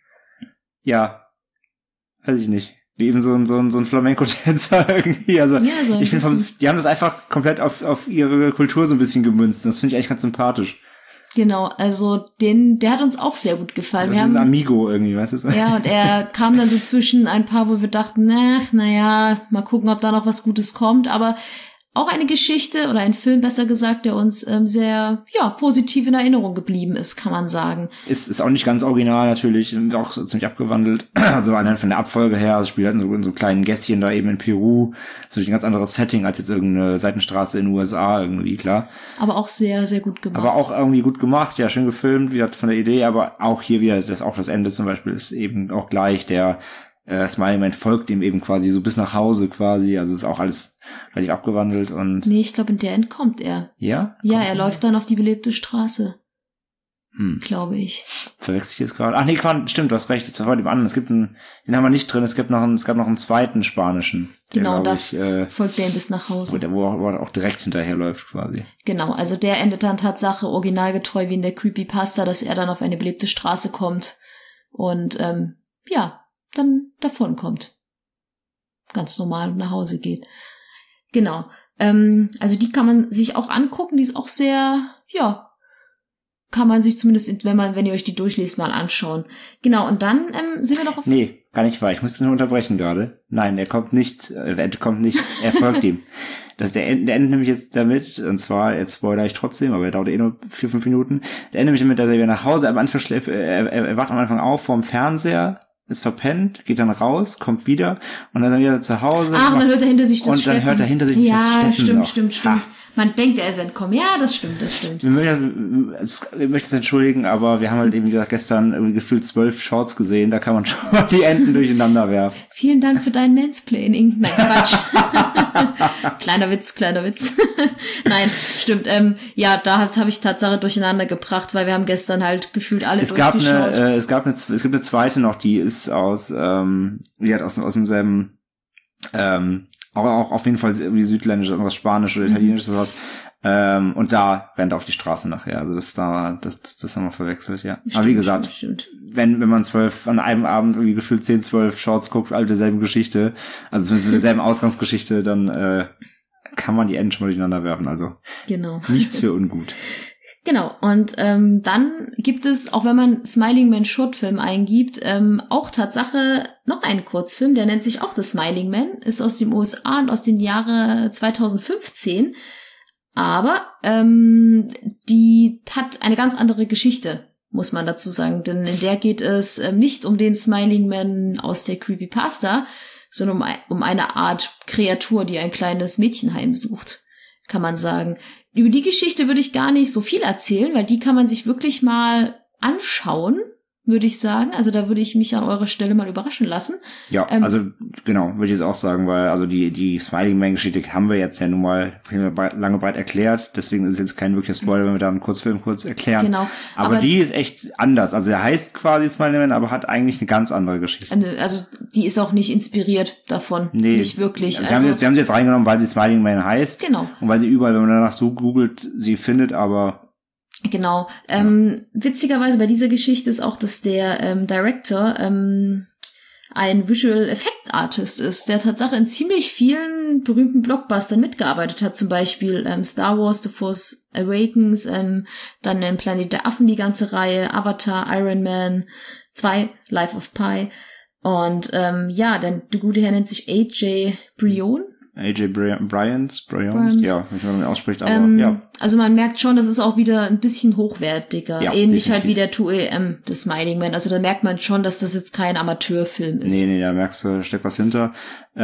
ja, weiß ich nicht, wie eben so ein Flamenco-Tänzer irgendwie. Also ja, so ich finde, die haben das einfach komplett auf ihre Kultur so ein bisschen gemünzt. Das finde ich eigentlich ganz sympathisch. Genau, also der hat uns auch sehr gut gefallen. Das ist ein Amigo irgendwie, weißt du? Ja, und er kam dann so zwischen ein paar, wo wir dachten, naja, mal gucken, ob da noch was Gutes kommt. Aber auch eine Geschichte oder ein Film, besser gesagt, der uns sehr positiv in Erinnerung geblieben ist, kann man sagen. Ist auch nicht ganz original natürlich, auch ziemlich abgewandelt. Also allein von der Abfolge her, das spielt halt in so kleinen Gässchen da eben in Peru. Das ist natürlich ein ganz anderes Setting als jetzt irgendeine Seitenstraße in den USA irgendwie, klar. Aber auch sehr, sehr gut gemacht. Aber auch irgendwie gut gemacht, ja, schön gefilmt, wie gesagt, von der Idee, aber auch hier wieder, auch das Ende zum Beispiel ist eben auch gleich, der Smiling Man folgt ihm eben quasi so bis nach Hause quasi, also ist auch alles relativ abgewandelt und... Nee, ich glaube, in der entkommt er. Ja? Ja, er läuft dann auf die belebte Straße. Glaube ich. Verwechsel ich jetzt gerade? Ach nee, stimmt, du hast recht, das war bei dem anderen. Den haben wir nicht drin, es gab noch einen zweiten spanischen. Genau, da folgt der ihm bis nach Hause. Wo er auch direkt hinterherläuft quasi. Genau, also der endet dann Tatsache originalgetreu wie in der Creepypasta, dass er dann auf eine belebte Straße kommt und dann davonkommt. Ganz normal nach Hause geht. Genau. Also die kann man sich auch angucken, die ist auch sehr, kann man sich zumindest, wenn ihr euch die durchlest, mal anschauen. Genau, und dann sind wir noch auf... Nee, gar nicht wahr. Ich muss es nur unterbrechen gerade. Nein, er kommt nicht, er folgt ihm. Der endet nämlich jetzt damit, und zwar, jetzt spoilere ich trotzdem, aber er dauert nur 4-5 Minuten. Der endet nämlich damit, dass er wieder nach Hause, er wacht am Anfang auf vorm Fernseher, ist verpennt, geht dann raus, kommt wieder und dann wieder zu Hause. Und dann hört er hinter sich das Steppen. Und dann hört er hinter sich das Steppen. Ja, stimmt. Ha. Man denkt, er ist entkommen. Ja, das stimmt. Ich möchte es entschuldigen, aber wir haben halt eben, wie gesagt, gestern irgendwie gefühlt 12 Shorts gesehen, da kann man schon mal die Enden durcheinander werfen. Vielen Dank für dein Mansplaining. Nein, Quatsch. Kleiner Witz. Nein, stimmt. Das habe ich Tatsache durcheinander gebracht, weil wir haben gestern halt gefühlt alle durchgeschaut. Es gibt eine zweite noch, die ist aus demselben, auch auf jeden Fall irgendwie südländisch, irgendwas Spanisch oder Italienisch oder sowas. Und da rennt er auf die Straße nachher. Also das haben wir verwechselt, ja. Stimmt, aber wie gesagt, stimmt. wenn man 12 an einem Abend irgendwie gefühlt 10-12 Shorts guckt, alle derselben Geschichte, also zumindest mit derselben Ausgangsgeschichte, dann kann man die Enden schon mal durcheinander werfen. Also genau. Nichts für ungut. Genau, und dann gibt es, auch wenn man Smiling Man Shortfilm eingibt, auch Tatsache noch einen Kurzfilm, der nennt sich auch The Smiling Man, ist aus den USA und aus den Jahre 2015, aber die hat eine ganz andere Geschichte, muss man dazu sagen, denn in der geht es nicht um den Smiling Man aus der Creepypasta, sondern um eine Art Kreatur, die ein kleines Mädchen heimsucht, kann man sagen. Über die Geschichte würde ich gar nicht so viel erzählen, weil die kann man sich wirklich mal anschauen, würde ich sagen. Also da würde ich mich an eurer Stelle mal überraschen lassen. Ja, also genau, würde ich jetzt auch sagen, weil also die Smiling Man Geschichte haben wir jetzt ja nun mal lange breit erklärt, deswegen ist es jetzt kein wirklicher Spoiler, wenn wir da einen Kurzfilm kurz erklären. Genau. Aber die ist echt anders. Also er heißt quasi Smiling Man, aber hat eigentlich eine ganz andere Geschichte. Also die ist auch nicht inspiriert davon. Nee, nicht wirklich. Wir haben sie jetzt reingenommen, weil sie Smiling Man heißt. Genau. Und weil sie überall, wenn man danach so googelt, sie findet, aber genau. Witzigerweise bei dieser Geschichte ist auch, dass der Director ein Visual Effect Artist ist, der tatsächlich in ziemlich vielen berühmten Blockbustern mitgearbeitet hat, zum Beispiel Star Wars, The Force Awakens, dann in Planet der Affen die ganze Reihe, Avatar, Iron Man 2, Life of Pi und dann der gute Herr nennt sich AJ Briones. AJ Bryant, ja, wenn man ausspricht, aber ja. Also man merkt schon, das ist auch wieder ein bisschen hochwertiger. Ja, ähnlich definitiv. Halt wie der 2AM, des Smiling Man. Also da merkt man schon, dass das jetzt kein Amateurfilm ist. Nee, da merkst du, da steckt was hinter.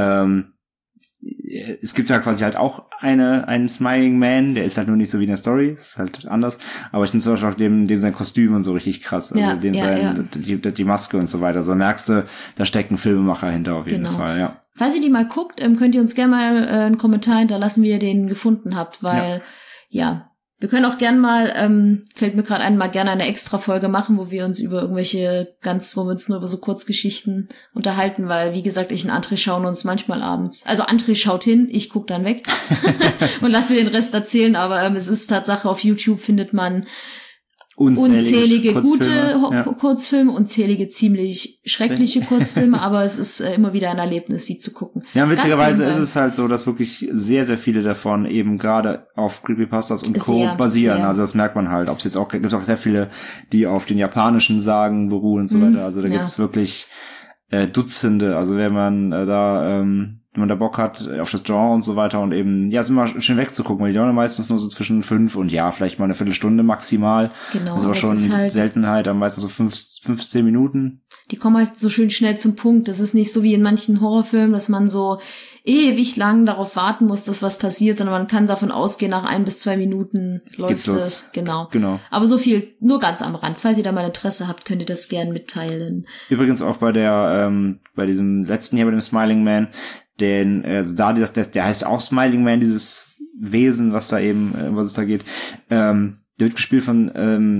Es gibt ja quasi halt auch einen Smiling Man, der ist halt nur nicht so wie in der Story, ist halt anders. Aber ich finde zum Beispiel auch dem sein Kostüm und so richtig krass. Also die Maske und so weiter. So merkst du, da steckt ein Filmemacher hinter auf jeden Fall, ja. Falls ihr die mal guckt, könnt ihr uns gerne mal einen Kommentar hinterlassen, wie ihr den gefunden habt, weil, wir können auch gern mal, fällt mir gerade ein, mal gerne eine Extra-Folge machen, wo wir uns über wo wir uns nur über so Kurzgeschichten unterhalten, weil, wie gesagt, ich und André schauen uns manchmal abends. Also André schaut hin, ich guck dann weg und lass mir den Rest erzählen, aber es ist Tatsache, auf YouTube findet man unzählige gute Kurzfilme, unzählige ziemlich schreckliche Kurzfilme, aber es ist immer wieder ein Erlebnis, sie zu gucken. Ja, witzigerweise ist es halt so, dass wirklich sehr, sehr viele davon eben gerade auf Creepypastas und Co. basieren. Also das merkt man halt. Gibt auch sehr viele, die auf den japanischen Sagen beruhen und so weiter. Also da gibt's wirklich Dutzende. Also wenn man wenn man da Bock hat auf das Genre und so weiter und eben, ist immer schön wegzugucken, weil die dauern meistens nur so zwischen 5 und vielleicht mal eine Viertelstunde maximal. Genau. Das ist aber schon halt Seltenheit, am meisten so 15 Minuten. Die kommen halt so schön schnell zum Punkt. Das ist nicht so wie in manchen Horrorfilmen, dass man so ewig lang darauf warten muss, dass was passiert, sondern man kann davon ausgehen, nach 1 bis 2 Minuten läuft es. Genau. Aber so viel, nur ganz am Rand. Falls ihr da mal Interesse habt, könnt ihr das gern mitteilen. Übrigens auch bei diesem letzten hier, bei dem Smiling Man, der heißt auch Smiling Man, dieses Wesen, was da eben, was es da geht. Der wird gespielt von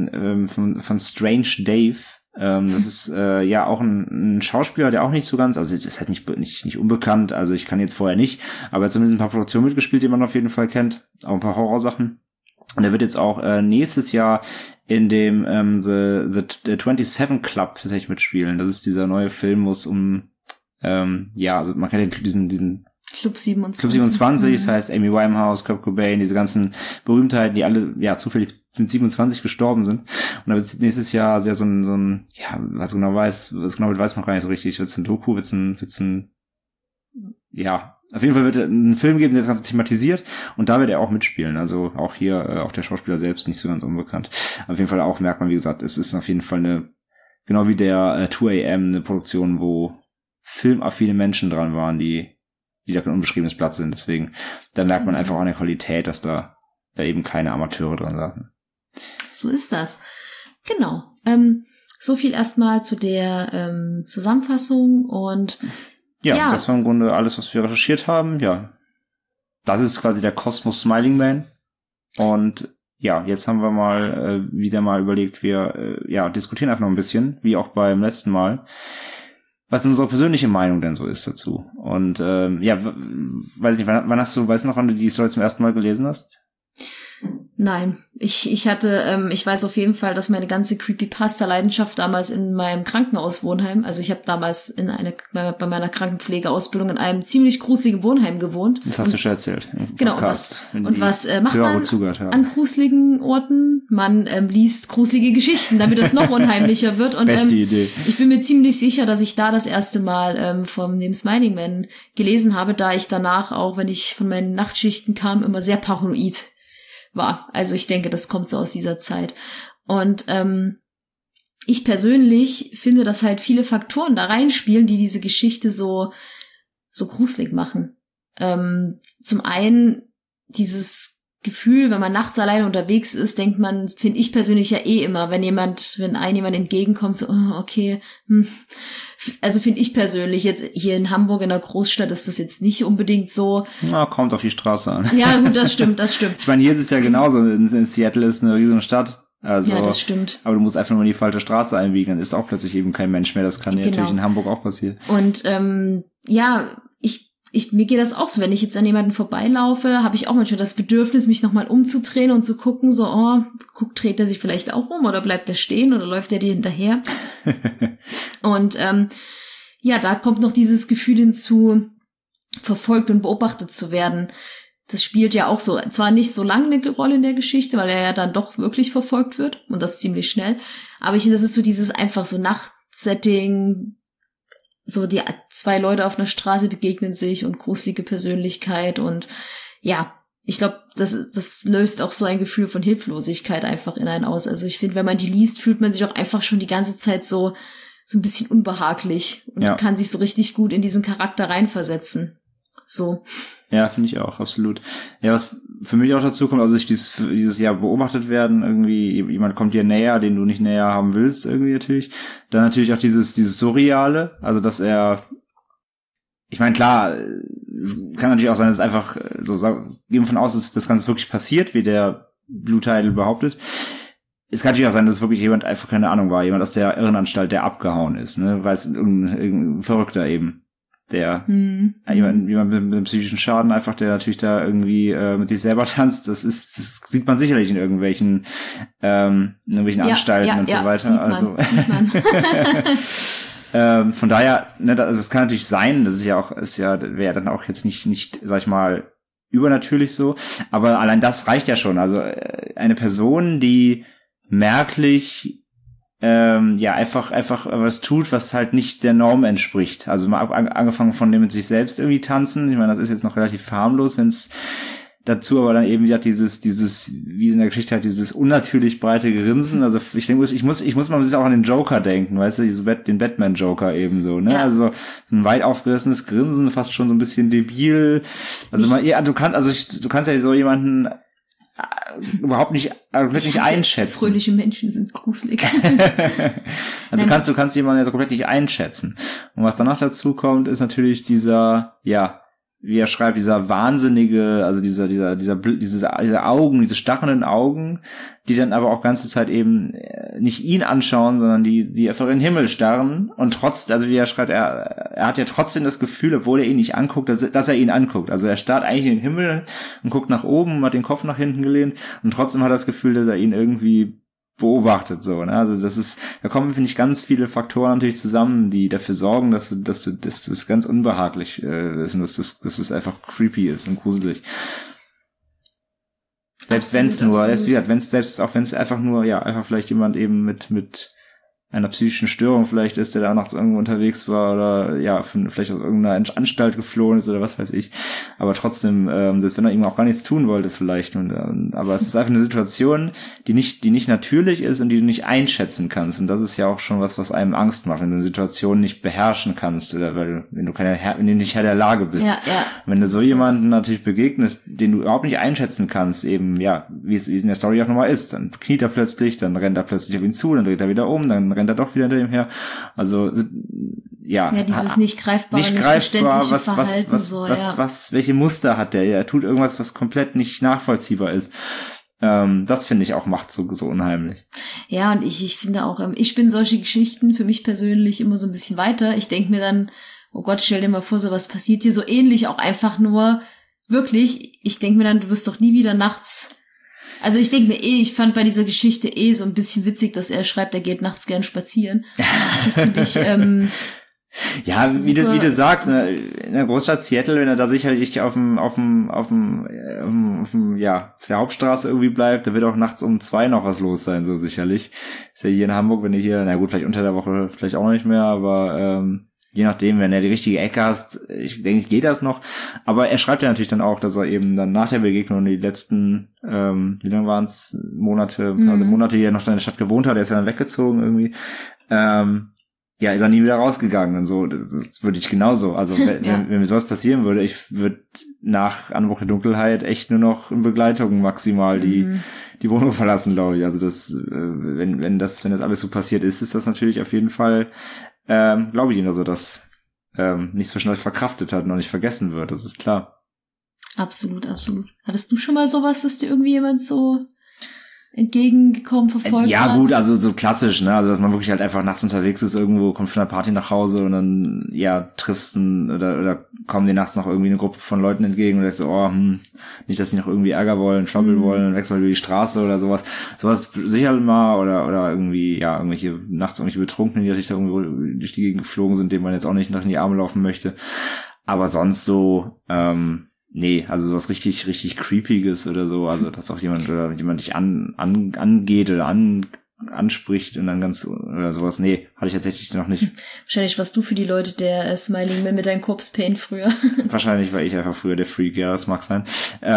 Strange Dave. Das ist auch ein Schauspieler, der auch nicht so ganz, also das ist halt nicht unbekannt, also ich kann jetzt vorher nicht, aber er hat zumindest ein paar Produktionen mitgespielt, die man auf jeden Fall kennt, auch ein paar Horrorsachen. Und er wird jetzt auch nächstes Jahr in dem The 27 Club tatsächlich mitspielen. Das ist dieser neue Film, wo es also man kennt diesen Club 27. Club 27, das heißt Amy Winehouse, Kurt Cobain, diese ganzen Berühmtheiten, die alle zufällig mit 27 gestorben sind. Und da wird es nächstes Jahr so ein was genau weiß man gar nicht so richtig. Wird es ein Doku, auf jeden Fall wird es einen Film geben, der das Ganze thematisiert, und da wird er auch mitspielen. Also auch hier, auch der Schauspieler selbst nicht so ganz unbekannt. Auf jeden Fall auch merkt man, wie gesagt, es ist auf jeden Fall genau wie der 2AM, eine Produktion, wo filmaffine Menschen dran waren, die da kein unbeschriebenes Blatt sind. Deswegen, da merkt man einfach auch an der Qualität, dass da eben keine Amateure dran saßen. So ist das. Genau. So viel erstmal zu der Zusammenfassung und das war im Grunde alles, was wir recherchiert haben. Ja, das ist quasi der Kosmos Smiling Man. Und jetzt haben wir wieder mal überlegt, wir diskutieren einfach noch ein bisschen, wie auch beim letzten Mal, was unsere persönliche Meinung denn so ist dazu. Und weiß nicht, weißt du noch, wann du die Story zum ersten Mal gelesen hast? Nein, ich hatte, ich weiß auf jeden Fall, dass meine ganze Creepypasta-Leidenschaft damals in meinem Krankenhauswohnheim, also ich habe damals bei meiner Krankenpflegeausbildung in einem ziemlich gruseligen Wohnheim gewohnt. Das hast du schon erzählt. Genau, und was macht man an gruseligen Orten? Man liest gruselige Geschichten, damit es noch unheimlicher wird. Und beste Idee. Ich bin mir ziemlich sicher, dass ich da das erste Mal von dem Smiling Man gelesen habe, da ich danach auch, wenn ich von meinen Nachtschichten kam, immer sehr paranoid war. Also ich denke, das kommt so aus dieser Zeit. Und ich persönlich finde, dass halt viele Faktoren da reinspielen, die diese Geschichte so gruselig machen. Zum einen dieses Gefühl, wenn man nachts alleine unterwegs ist, denkt man, finde ich persönlich ja immer, wenn einem jemand entgegenkommt, so, oh, okay, also finde ich persönlich, jetzt hier in Hamburg in der Großstadt ist das jetzt nicht unbedingt so. Na, kommt auf die Straße an. Ja, gut, das stimmt. Ich meine, hier ist es ja genauso, in Seattle ist eine riesen Stadt. Also, ja, das stimmt. Aber du musst einfach nur in die falsche Straße einbiegen, dann ist auch plötzlich eben kein Mensch mehr. Das kann ja natürlich in Hamburg auch passieren. Und mir geht das auch so, wenn ich jetzt an jemanden vorbeilaufe, habe ich auch manchmal das Bedürfnis, mich nochmal umzudrehen und zu gucken, so, dreht er sich vielleicht auch um oder bleibt er stehen oder läuft er dir hinterher? Und da kommt noch dieses Gefühl hinzu, verfolgt und beobachtet zu werden. Das spielt ja auch so, zwar nicht so lange eine Rolle in der Geschichte, weil er ja dann doch wirklich verfolgt wird und das ziemlich schnell, aber ich finde, das ist so dieses einfach so Nachtsetting, so die zwei Leute auf einer Straße begegnen sich und gruselige Persönlichkeit und ja, ich glaube, das löst auch so ein Gefühl von Hilflosigkeit einfach in einen aus. Also ich finde, wenn man die liest, fühlt man sich auch einfach schon die ganze Zeit so ein bisschen unbehaglich und kann sich so richtig gut in diesen Charakter reinversetzen. So. Ja, finde ich auch, absolut. Ja, was für mich auch dazu kommt, also dieses Jahr beobachtet werden, irgendwie, jemand kommt dir näher, den du nicht näher haben willst, irgendwie natürlich. Dann natürlich auch dieses Surreale, also dass ich meine, klar, es kann natürlich auch sein, dass es einfach, gehen wir von aus, dass das Ganze wirklich passiert, wie der Blue Tidal behauptet. Es kann natürlich auch sein, dass wirklich jemand einfach, keine Ahnung war, jemand aus der Irrenanstalt, der abgehauen ist, ne, weil es irgendein Verrückter eben. Jemand mit einem psychischen Schaden einfach, der natürlich da irgendwie mit sich selber tanzt, das sieht man sicherlich in irgendwelchen Anstalten und so weiter. Sieht man. Von daher, ne, also es kann natürlich sein, das wäre dann auch jetzt nicht, sag ich mal, übernatürlich so, aber allein das reicht ja schon. Also eine Person, die merklich einfach was tut, was halt nicht der Norm entspricht. Also mal angefangen von dem mit sich selbst irgendwie tanzen. Ich meine, das ist jetzt noch relativ harmlos, wenn es dazu aber dann eben wieder dieses, wie in der Geschichte halt dieses unnatürlich breite Grinsen. Also ich denke, ich muss mal auch an den Joker denken, weißt du, den Batman-Joker eben so, ne? Ja. Also so ein weit aufgerissenes Grinsen, fast schon so ein bisschen debil. Also du kannst ja so jemanden überhaupt nicht einschätzen. Fröhliche Menschen sind gruselig. Also du kannst jemanden ja komplett nicht einschätzen. Und was danach dazu kommt, ist natürlich dieser, wie er schreibt, dieser wahnsinnige, also diese Augen, diese stachenden Augen, die dann aber auch ganze Zeit eben nicht ihn anschauen, sondern die einfach in den Himmel starren und also wie er schreibt, er hat ja trotzdem das Gefühl, obwohl er ihn nicht anguckt, dass er ihn anguckt. Also er starrt eigentlich in den Himmel und guckt nach oben, hat den Kopf nach hinten gelehnt und trotzdem hat er das Gefühl, dass er ihn irgendwie beobachtet, so, ne? Also da kommen, finde ich, ganz viele Faktoren natürlich zusammen, die dafür sorgen, dass es ganz unbehaglich ist und dass es einfach creepy ist und gruselig. Selbst wenn es einfach nur, einfach vielleicht jemand eben mit einer psychischen Störung vielleicht ist, der da nachts irgendwo unterwegs war oder vielleicht aus irgendeiner Anstalt geflohen ist oder was weiß ich. Aber trotzdem, selbst wenn er ihm auch gar nichts tun wollte vielleicht. Aber es ist einfach eine Situation, die nicht natürlich ist und die du nicht einschätzen kannst. Und das ist ja auch schon was einem Angst macht, wenn du eine Situation nicht beherrschen kannst oder wenn du nicht Herr der Lage bist. Ja. Wenn du so jemanden natürlich begegnest, den du überhaupt nicht einschätzen kannst, eben, wie es in der Story auch nochmal ist, dann kniet er plötzlich, dann rennt er plötzlich auf ihn zu, dann dreht er wieder um, dann rennt er doch wieder hinter ihm her. Also, dieses nicht greifbare, welche Muster hat der? Er tut irgendwas, was komplett nicht nachvollziehbar ist. Das finde ich auch macht so unheimlich. Ja, und ich finde auch, ich bin solche Geschichten für mich persönlich immer so ein bisschen weiter. Ich denke mir dann, oh Gott, stell dir mal vor, sowas passiert hier, so ähnlich auch einfach nur, wirklich, ich denke mir dann, du wirst doch nie wieder nachts Also ich denke mir ich fand bei dieser Geschichte so ein bisschen witzig, dass er schreibt, er geht nachts gern spazieren. Das finde ich, ja, wie du sagst, ne, in der Großstadt Seattle, wenn er da sicherlich auf der Hauptstraße irgendwie bleibt, da wird auch nachts um 2 noch was los sein, so sicherlich. Ist ja hier in Hamburg, wenn du hier, na gut, vielleicht unter der Woche vielleicht auch noch nicht mehr, aber je nachdem, wenn er die richtige Ecke hast, ich denke, geht das noch. Aber er schreibt ja natürlich dann auch, dass er eben dann nach der Begegnung die letzten, wie lange waren es, Monate, die er noch in der Stadt gewohnt hat, er ist ja dann weggezogen irgendwie, ja, ist er nie wieder rausgegangen und so. Das würde ich genauso. Also wenn mir sowas passieren würde, ich würde nach Anbruch der Dunkelheit echt nur noch in Begleitung maximal die Wohnung verlassen, glaube ich. Also das, wenn das alles so passiert ist das natürlich auf jeden Fall, glaube ich Ihnen also, dass nicht so schnell verkraftet hat und auch nicht vergessen wird. Das ist klar. Absolut, absolut. Hattest du schon mal sowas, dass dir irgendwie jemand so entgegengekommen, verfolgt hat? Ja, gut, also so klassisch, ne, also dass man wirklich halt einfach nachts unterwegs ist irgendwo, kommt von einer Party nach Hause und dann, ja, triffst oder kommen dir nachts noch irgendwie eine Gruppe von Leuten entgegen und sagst so, nicht, dass die noch irgendwie Ärger wollen, Trouble wollen, dann wechseln wir über die Straße oder sowas. Sowas sicher mal oder irgendwie, ja, nachts irgendwelche Betrunkenen, die natürlich da irgendwo durch die Gegend geflogen sind, denen man jetzt auch nicht noch in die Arme laufen möchte. Aber sonst so, nee, also sowas richtig, richtig Creepiges oder so, also dass auch jemand dich angeht oder anspricht und dann oder sowas, nee, hatte ich tatsächlich noch nicht. Wahrscheinlich warst du für die Leute der Smiling Man mit deinem Corpse Paint früher. Wahrscheinlich war ich einfach früher der Freak, ja, das mag sein.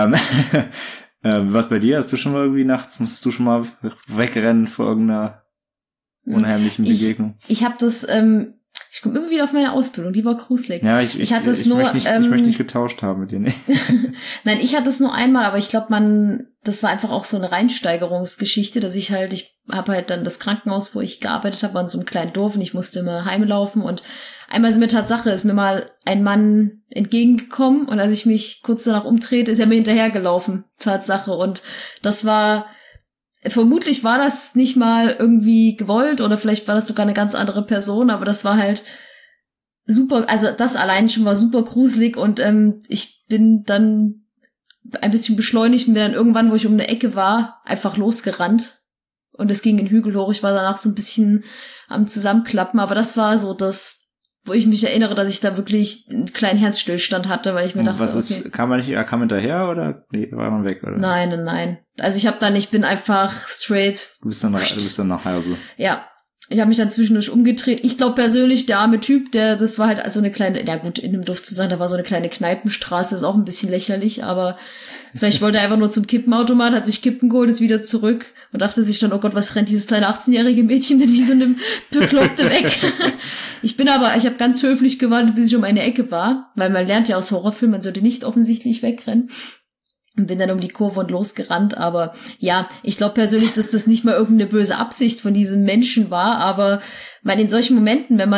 Was bei dir? Hast du schon mal irgendwie nachts, musstest du schon mal wegrennen vor irgendeiner unheimlichen Begegnung? Ich habe das, ich komme immer wieder auf meine Ausbildung, die war gruselig. Ja, ich möchte nicht getauscht haben mit dir, nee. Nein, ich hatte es nur einmal, aber ich glaube, das war einfach auch so eine Reinsteigerungsgeschichte, dass ich habe halt dann das Krankenhaus, wo ich gearbeitet habe, war in so einem kleinen Dorf und ich musste immer heimlaufen und einmal ist mir mal ein Mann entgegengekommen und als ich mich kurz danach umdrehte, ist er mir hinterhergelaufen, Tatsache, und das war, vermutlich war das nicht mal irgendwie gewollt oder vielleicht war das sogar eine ganz andere Person, aber das war halt super, also das allein schon war super gruselig und ich bin dann ein bisschen beschleunigt und bin dann irgendwann, wo ich um eine Ecke war, einfach losgerannt und es ging den Hügel hoch. Ich war danach so ein bisschen am Zusammenklappen, aber das war so das, wo ich mich erinnere, dass ich da wirklich einen kleinen Herzstillstand hatte, weil ich mir dachte, kam hinterher oder nee, war man weg, oder? Nein. Also ich bin einfach straight. Du bist dann nach Hause. Ja. Ich habe mich dann zwischendurch umgedreht. Ich glaube persönlich, der arme Typ, das war halt so eine kleine, ja gut, in dem Dorf zu sein, da war so eine kleine Kneipenstraße, ist auch ein bisschen lächerlich, aber vielleicht wollte er einfach nur zum Kippenautomat, hat sich Kippen geholt, ist wieder zurück und dachte sich dann, oh Gott, was rennt dieses kleine 18-jährige Mädchen denn wie so eine Bekloppte weg? Ich habe ganz höflich gewartet, bis ich um eine Ecke war, weil man lernt ja aus Horrorfilmen, man sollte nicht offensichtlich wegrennen. Und bin dann um die Kurve und losgerannt, aber ja, ich glaube persönlich, dass das nicht mal irgendeine böse Absicht von diesem Menschen war, aber in solchen Momenten, wenn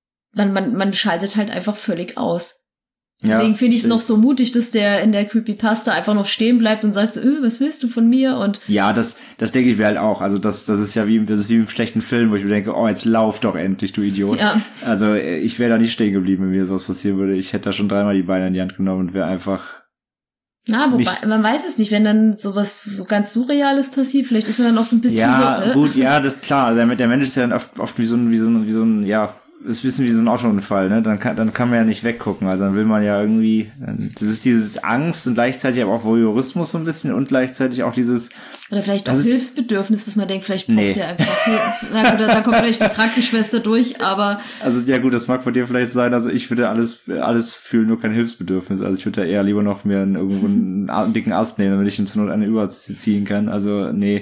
man schaltet halt einfach völlig aus. Deswegen finde ich es noch so mutig, dass der in der Creepypasta einfach noch stehen bleibt und sagt so, was willst du von mir? Und ja, das denke ich mir halt auch. Also das ist ja wie im schlechten Film, wo ich mir denke, oh, jetzt lauf doch endlich, du Idiot. Ja. Also ich wäre da nicht stehen geblieben, wenn mir sowas passieren würde. Ich hätte da schon 3-mal die Beine in die Hand genommen und wäre einfach. Ja, wobei, man weiß es nicht, wenn dann sowas so ganz Surreales passiert, vielleicht ist man dann auch so ein bisschen so. Gut, ja, das ist klar. Der Mensch ist ja dann oft wie so ein, ja, ist ein bisschen wie so ein Autounfall, ne? Dann kann man ja nicht weggucken. Also dann will man ja irgendwie, das ist dieses Angst und gleichzeitig aber auch Voyeurismus so ein bisschen und gleichzeitig auch dieses. Oder vielleicht auch Hilfsbedürfnis, dass man denkt, vielleicht braucht der einfach Hilfe. Na gut, da kommt vielleicht die Krankenschwester durch, aber. Also ja gut, das mag bei dir vielleicht sein. Also ich würde alles fühlen, nur kein Hilfsbedürfnis. Also ich würde da eher lieber noch mir irgendwo einen dicken Ast nehmen, damit ich ihn zur Not eine überziehen kann. Also nee.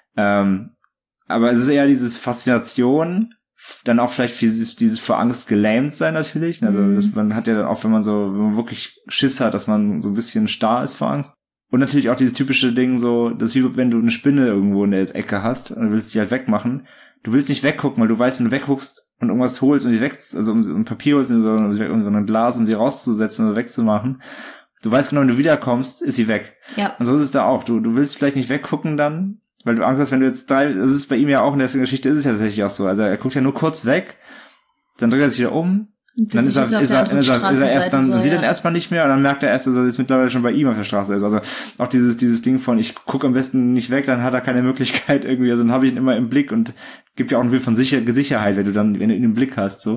Aber es ist eher dieses Faszination, dann auch vielleicht dieses vor Angst gelähmt sein natürlich. Also man hat ja dann auch, wenn man wirklich Schiss hat, dass man so ein bisschen starr ist vor Angst. Und natürlich auch dieses typische Ding so, das ist wie wenn du eine Spinne irgendwo in der Ecke hast und willst die halt wegmachen. Du willst nicht weggucken, weil du weißt, wenn du wegguckst und irgendwas holst und die also um Papier holst und so ein Glas, um sie rauszusetzen oder wegzumachen, du weißt genau, wenn du wiederkommst, ist sie weg. Ja. Und so ist es da auch. Du willst vielleicht nicht weggucken dann, weil du Angst hast, wenn du jetzt das ist bei ihm ja auch in der Geschichte, ist es ja tatsächlich auch so. Also er guckt ja nur kurz weg, dann dreht er sich wieder um, Dann ist er erst, dann sieht er ihn erstmal nicht mehr und dann merkt er erst, dass er jetzt mittlerweile schon bei ihm auf der Straße ist. Also auch dieses Ding von, ich gucke am besten nicht weg, dann hat er keine Möglichkeit irgendwie, also dann habe ich ihn immer im Blick und gibt ja auch ein Bild von Sicherheit, wenn du ihn im Blick hast, so.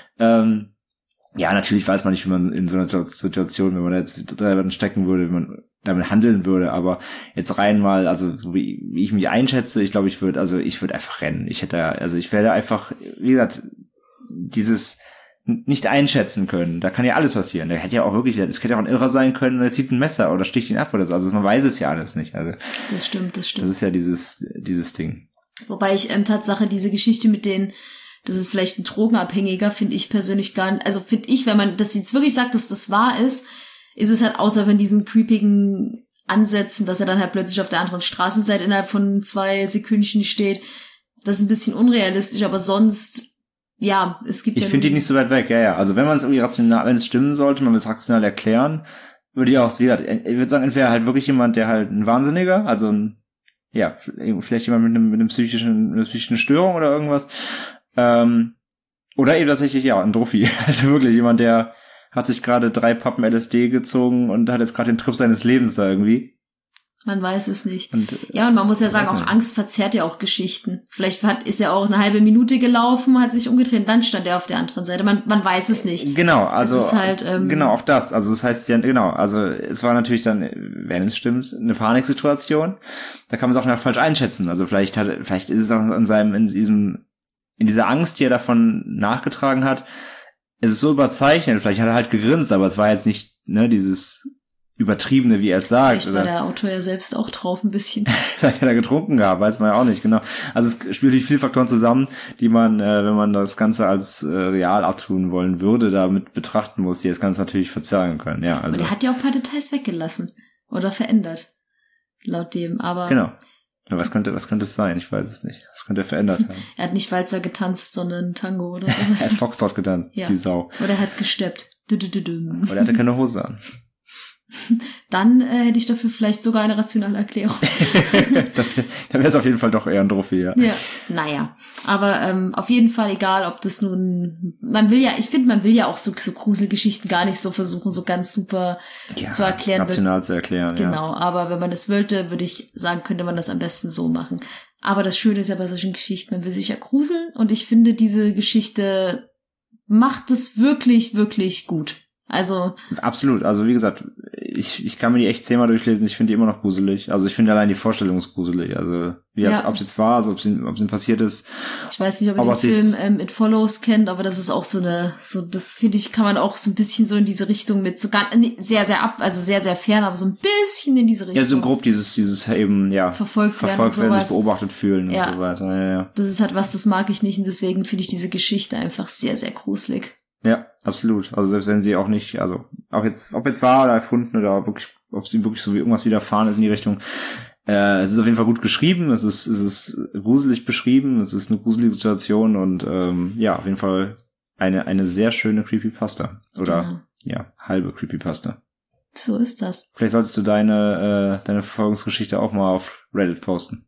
Ja, natürlich weiß man nicht, wie man in so einer Situation, wenn man da jetzt drin stecken würde, wie man damit handeln würde, aber jetzt rein mal, also wie ich mich einschätze, ich glaube, ich würde einfach rennen. Ich werde einfach, wie gesagt, dieses nicht einschätzen können. Da kann ja alles passieren. Das hätte ja auch ein Irrer sein können, er zieht ein Messer oder sticht ihn ab oder so. Also man weiß es ja alles nicht. Also das stimmt. Das ist ja dieses Ding. Wobei ich Tatsache diese Geschichte mit das ist vielleicht ein Drogenabhängiger, finde ich persönlich gar nicht. Also finde ich, wenn man das jetzt wirklich sagt, dass das wahr ist es halt außer von diesen creepigen Ansätzen, dass er dann halt plötzlich auf der anderen Straßenseite innerhalb von 2 Sekündchen steht. Das ist ein bisschen unrealistisch, aber sonst, ja, es gibt Ich finde die nicht so weit weg, ja. Also wenn man es irgendwie rational, wenn es stimmen sollte, man will es rational erklären, würde ich auch, wie gesagt, ich würde sagen, entweder halt wirklich jemand, der halt ein Wahnsinniger, also vielleicht jemand mit einer psychischen Störung oder irgendwas, oder eben tatsächlich, ja, ein Trophy. Also wirklich jemand, der hat sich gerade 3 Pappen LSD gezogen und hat jetzt gerade den Trip seines Lebens da irgendwie. Man weiß es nicht. Und man muss ja sagen, auch Angst verzerrt ja auch Geschichten. Vielleicht ist er auch eine halbe Minute gelaufen, hat sich umgedreht und dann stand er auf der anderen Seite. Man weiß es nicht. Genau, also es ist halt, genau, auch das. Also das heißt ja, genau, also es war natürlich dann, wenn es stimmt, eine Paniksituation. Da kann man es auch falsch einschätzen. Also vielleicht ist es auch in dieser Angst, die er davon nachgetragen hat, es ist so überzeichnet, vielleicht hat er halt gegrinst, aber es war jetzt nicht, dieses Übertriebene, wie er es sagt. Vielleicht war der Autor ja selbst auch drauf ein bisschen. Vielleicht hat er getrunken gehabt, weiß man ja auch nicht, genau. Also es spielt viele Faktoren zusammen, die man, wenn man das Ganze als real abtun wollen würde, damit betrachten muss, die das Ganze natürlich verzerren können, ja. Also. Aber der hat ja auch ein paar Details weggelassen oder verändert, laut dem, aber... Genau. Ja, was könnte es sein? Ich weiß es nicht. Was könnte er verändert haben? Er hat nicht Walzer getanzt, sondern Tango oder sowas. Er hat Foxtrot getanzt, die Sau. Oder er hat gesteppt. Oder er hatte keine Hose an. Dann hätte ich dafür vielleicht sogar eine rationale Erklärung. Dann wäre es auf jeden Fall doch eher ein Trophäe, ja. Ja, naja. Aber auf jeden Fall, egal, ob das nun... man will ja auch so Gruselgeschichten gar nicht so versuchen, so ganz super zu erklären. Rational zu erklären, genau, aber wenn man das wollte, würde ich sagen, könnte man das am besten so machen. Aber das Schöne ist ja bei solchen Geschichten, man will sich ja gruseln und ich finde, diese Geschichte macht es wirklich, wirklich gut. Also absolut, also wie gesagt, ich kann mir die echt 10-mal durchlesen, ich finde die immer noch gruselig. Also ich finde allein die Vorstellung ist gruselig. Also ob es jetzt war, also ob es ihm passiert ist. Ich weiß nicht, ob ihr den Film It Follows kennt, aber das ist auch das finde ich, kann man auch so ein bisschen so in diese Richtung mit so sehr, sehr sehr, sehr fern, aber so ein bisschen in diese Richtung. Ja, so grob dieses eben, verfolgt werden, sich beobachtet fühlen und so weiter. Ja. Das ist halt das mag ich nicht und deswegen finde ich diese Geschichte einfach sehr, sehr gruselig. Ja, absolut. Also selbst wenn sie auch nicht, also ob jetzt wahr oder erfunden oder wirklich, ob sie wirklich so wie irgendwas widerfahren ist in die Richtung. Es ist auf jeden Fall gut geschrieben, es ist gruselig beschrieben, es ist eine gruselige Situation und auf jeden Fall eine sehr schöne Creepypasta. Oder halbe Creepypasta. So ist das. Vielleicht solltest du deine Verfolgungsgeschichte auch mal auf Reddit posten.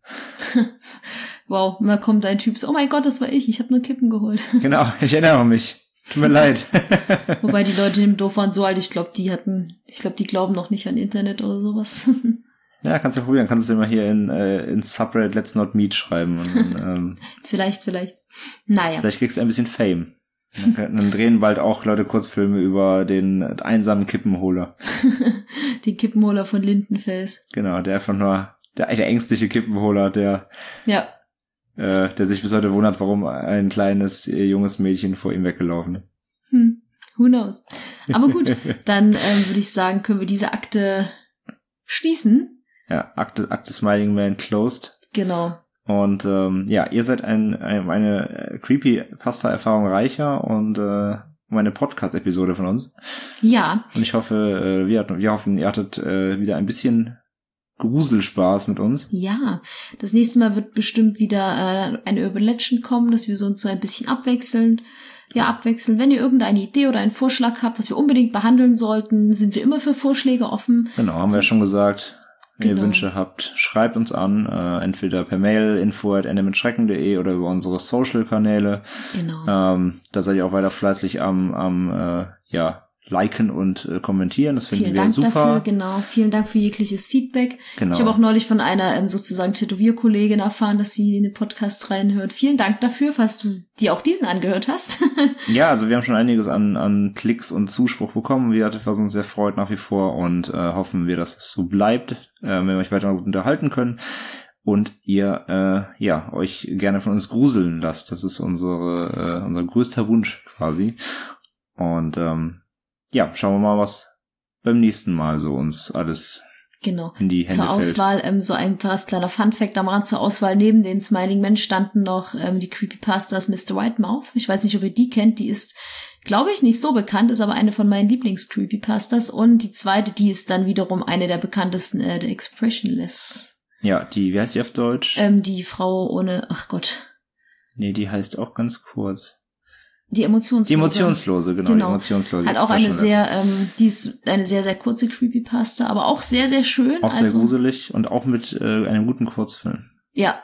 Wow, da kommt ein Typ so, oh mein Gott, das war ich habe nur Kippen geholt. Genau, ich erinnere mich. Tut mir leid. Wobei die Leute im Dorf waren so alt, ich glaube, die glauben noch nicht an Internet oder sowas. Ja, kannst du probieren. Kannst du immer hier in Subreddit Let's Not Meet schreiben. Und, vielleicht. Naja. Vielleicht kriegst du ein bisschen Fame. Dann drehen bald auch Leute Kurzfilme über den einsamen Kippenholer. Den Kippenholer von Lindenfels. Genau, der einfach nur, der ängstliche Kippenholer, der sich bis heute wundert, warum ein kleines, junges Mädchen vor ihm weggelaufen ist. Who knows? Aber gut, dann würde ich sagen, können wir diese Akte schließen. Ja, Akte Smiling Man closed. Genau. Und ihr seid eine Creepypasta-Erfahrung reicher und eine Podcast-Episode von uns. Ja. Und ich hoffe, wir hoffen, ihr hattet wieder ein bisschen Gruselspaß mit uns. Ja, das nächste Mal wird bestimmt wieder eine Urban Legend kommen, dass wir so uns so ein bisschen abwechseln. Wenn ihr irgendeine Idee oder einen Vorschlag habt, was wir unbedingt behandeln sollten, sind wir immer für Vorschläge offen. Genau, haben wir ja schon gesagt. Wenn ihr Wünsche habt, schreibt uns an, entweder per Mail info@endemitschrecken.de oder über unsere Social-Kanäle. Genau. Da seid ihr auch weiter fleißig am liken und kommentieren. Das finden wir super. Dafür, genau. Vielen Dank für jegliches Feedback. Genau. Ich habe auch neulich von einer sozusagen Tätowierkollegin erfahren, dass sie in den Podcast reinhört. Vielen Dank dafür, falls du dir auch diesen angehört hast. Ja, also wir haben schon einiges an Klicks und Zuspruch bekommen, was uns sehr freut nach wie vor und hoffen wir, dass es so bleibt, wenn wir euch weiter gut unterhalten können und ihr euch gerne von uns gruseln lasst. Das ist unser größter Wunsch quasi. Und schauen wir mal, was beim nächsten Mal so uns alles in die Hände zur Auswahl, fällt. So ein kleiner Funfact am Rand zur Auswahl. Neben den Smiling Men standen noch die Creepypastas Mr. Whitemouth. Ich weiß nicht, ob ihr die kennt. Die ist, glaube ich, nicht so bekannt, ist aber eine von meinen Lieblings-Creepypastas. Und die zweite, die ist dann wiederum eine der bekanntesten, The Expressionless. Ja, wie heißt die auf Deutsch? Die Frau ohne, ach Gott. Nee, die heißt auch ganz kurz. Die Emotionslose. Die Emotionslose, genau. Die Emotionslose. Hat auch die ist eine sehr, sehr kurze Creepypasta, aber auch sehr, sehr schön. Auch sehr gruselig und auch mit einem guten Kurzfilm. Ja.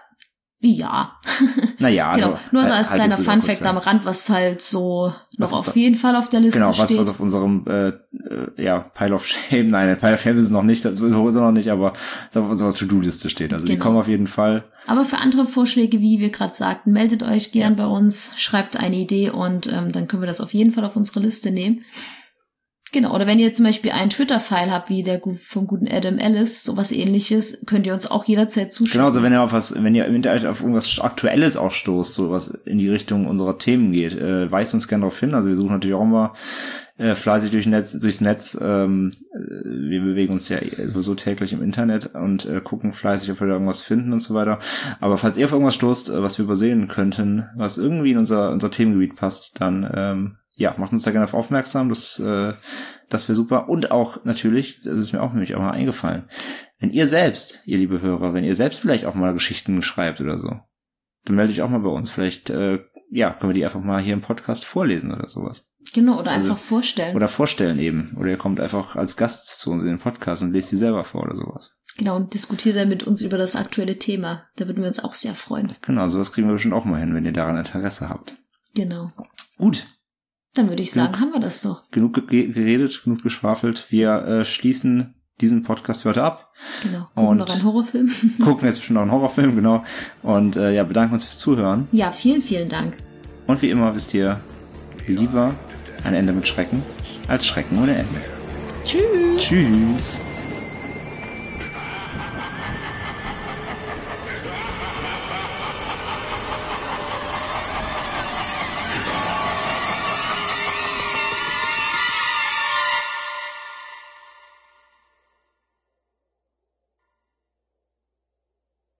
Naja, also. Genau. Nur so als kleiner Funfact am Rand, was halt so noch auf jeden Fall auf der Liste steht. Genau, was auf unserem Pile of Shame, nein, Pile of Shame ist es noch nicht, so ist er noch nicht, aber auf unserer To-Do-Liste steht. Also die kommen auf jeden Fall. Aber für andere Vorschläge, wie wir gerade sagten, meldet euch gern bei uns, schreibt eine Idee und dann können wir das auf jeden Fall auf unsere Liste nehmen. Genau, oder wenn ihr zum Beispiel einen Twitter-File habt, wie der vom guten Adam Ellis, sowas ähnliches, könnt ihr uns auch jederzeit zuschicken. Genau, also wenn ihr im Internet auf irgendwas Aktuelles auch stoßt, so was in die Richtung unserer Themen geht, weist uns gerne darauf hin. Also wir suchen natürlich auch immer fleißig durchs Netz. Wir bewegen uns ja sowieso täglich im Internet und gucken fleißig, ob wir da irgendwas finden und so weiter. Aber falls ihr auf irgendwas stoßt, was wir übersehen könnten, was irgendwie in unser Themengebiet passt, dann macht uns da gerne auf aufmerksam, das wäre super. Und auch natürlich, das ist mir auch nämlich auch mal eingefallen, wenn ihr selbst, ihr liebe Hörer, wenn ihr selbst vielleicht auch mal Geschichten schreibt oder so, dann meldet euch auch mal bei uns. Vielleicht, können wir die einfach mal hier im Podcast vorlesen oder sowas. Genau, oder einfach vorstellen. Oder vorstellen eben. Oder ihr kommt einfach als Gast zu uns in den Podcast und lest sie selber vor oder sowas. Genau, und diskutiert dann mit uns über das aktuelle Thema. Da würden wir uns auch sehr freuen. Genau, sowas kriegen wir bestimmt auch mal hin, wenn ihr daran Interesse habt. Genau. Gut. Dann würde ich sagen, haben wir das doch. Genug geredet, genug geschwafelt. Wir schließen diesen Podcast für heute ab. Genau. Gucken noch einen Horrorfilm. Gucken jetzt bestimmt noch einen Horrorfilm, genau. Und bedanken uns fürs Zuhören. Ja, vielen, vielen Dank. Und wie immer wisst ihr, lieber ein Ende mit Schrecken als Schrecken ohne Ende. Tschüss. Tschüss.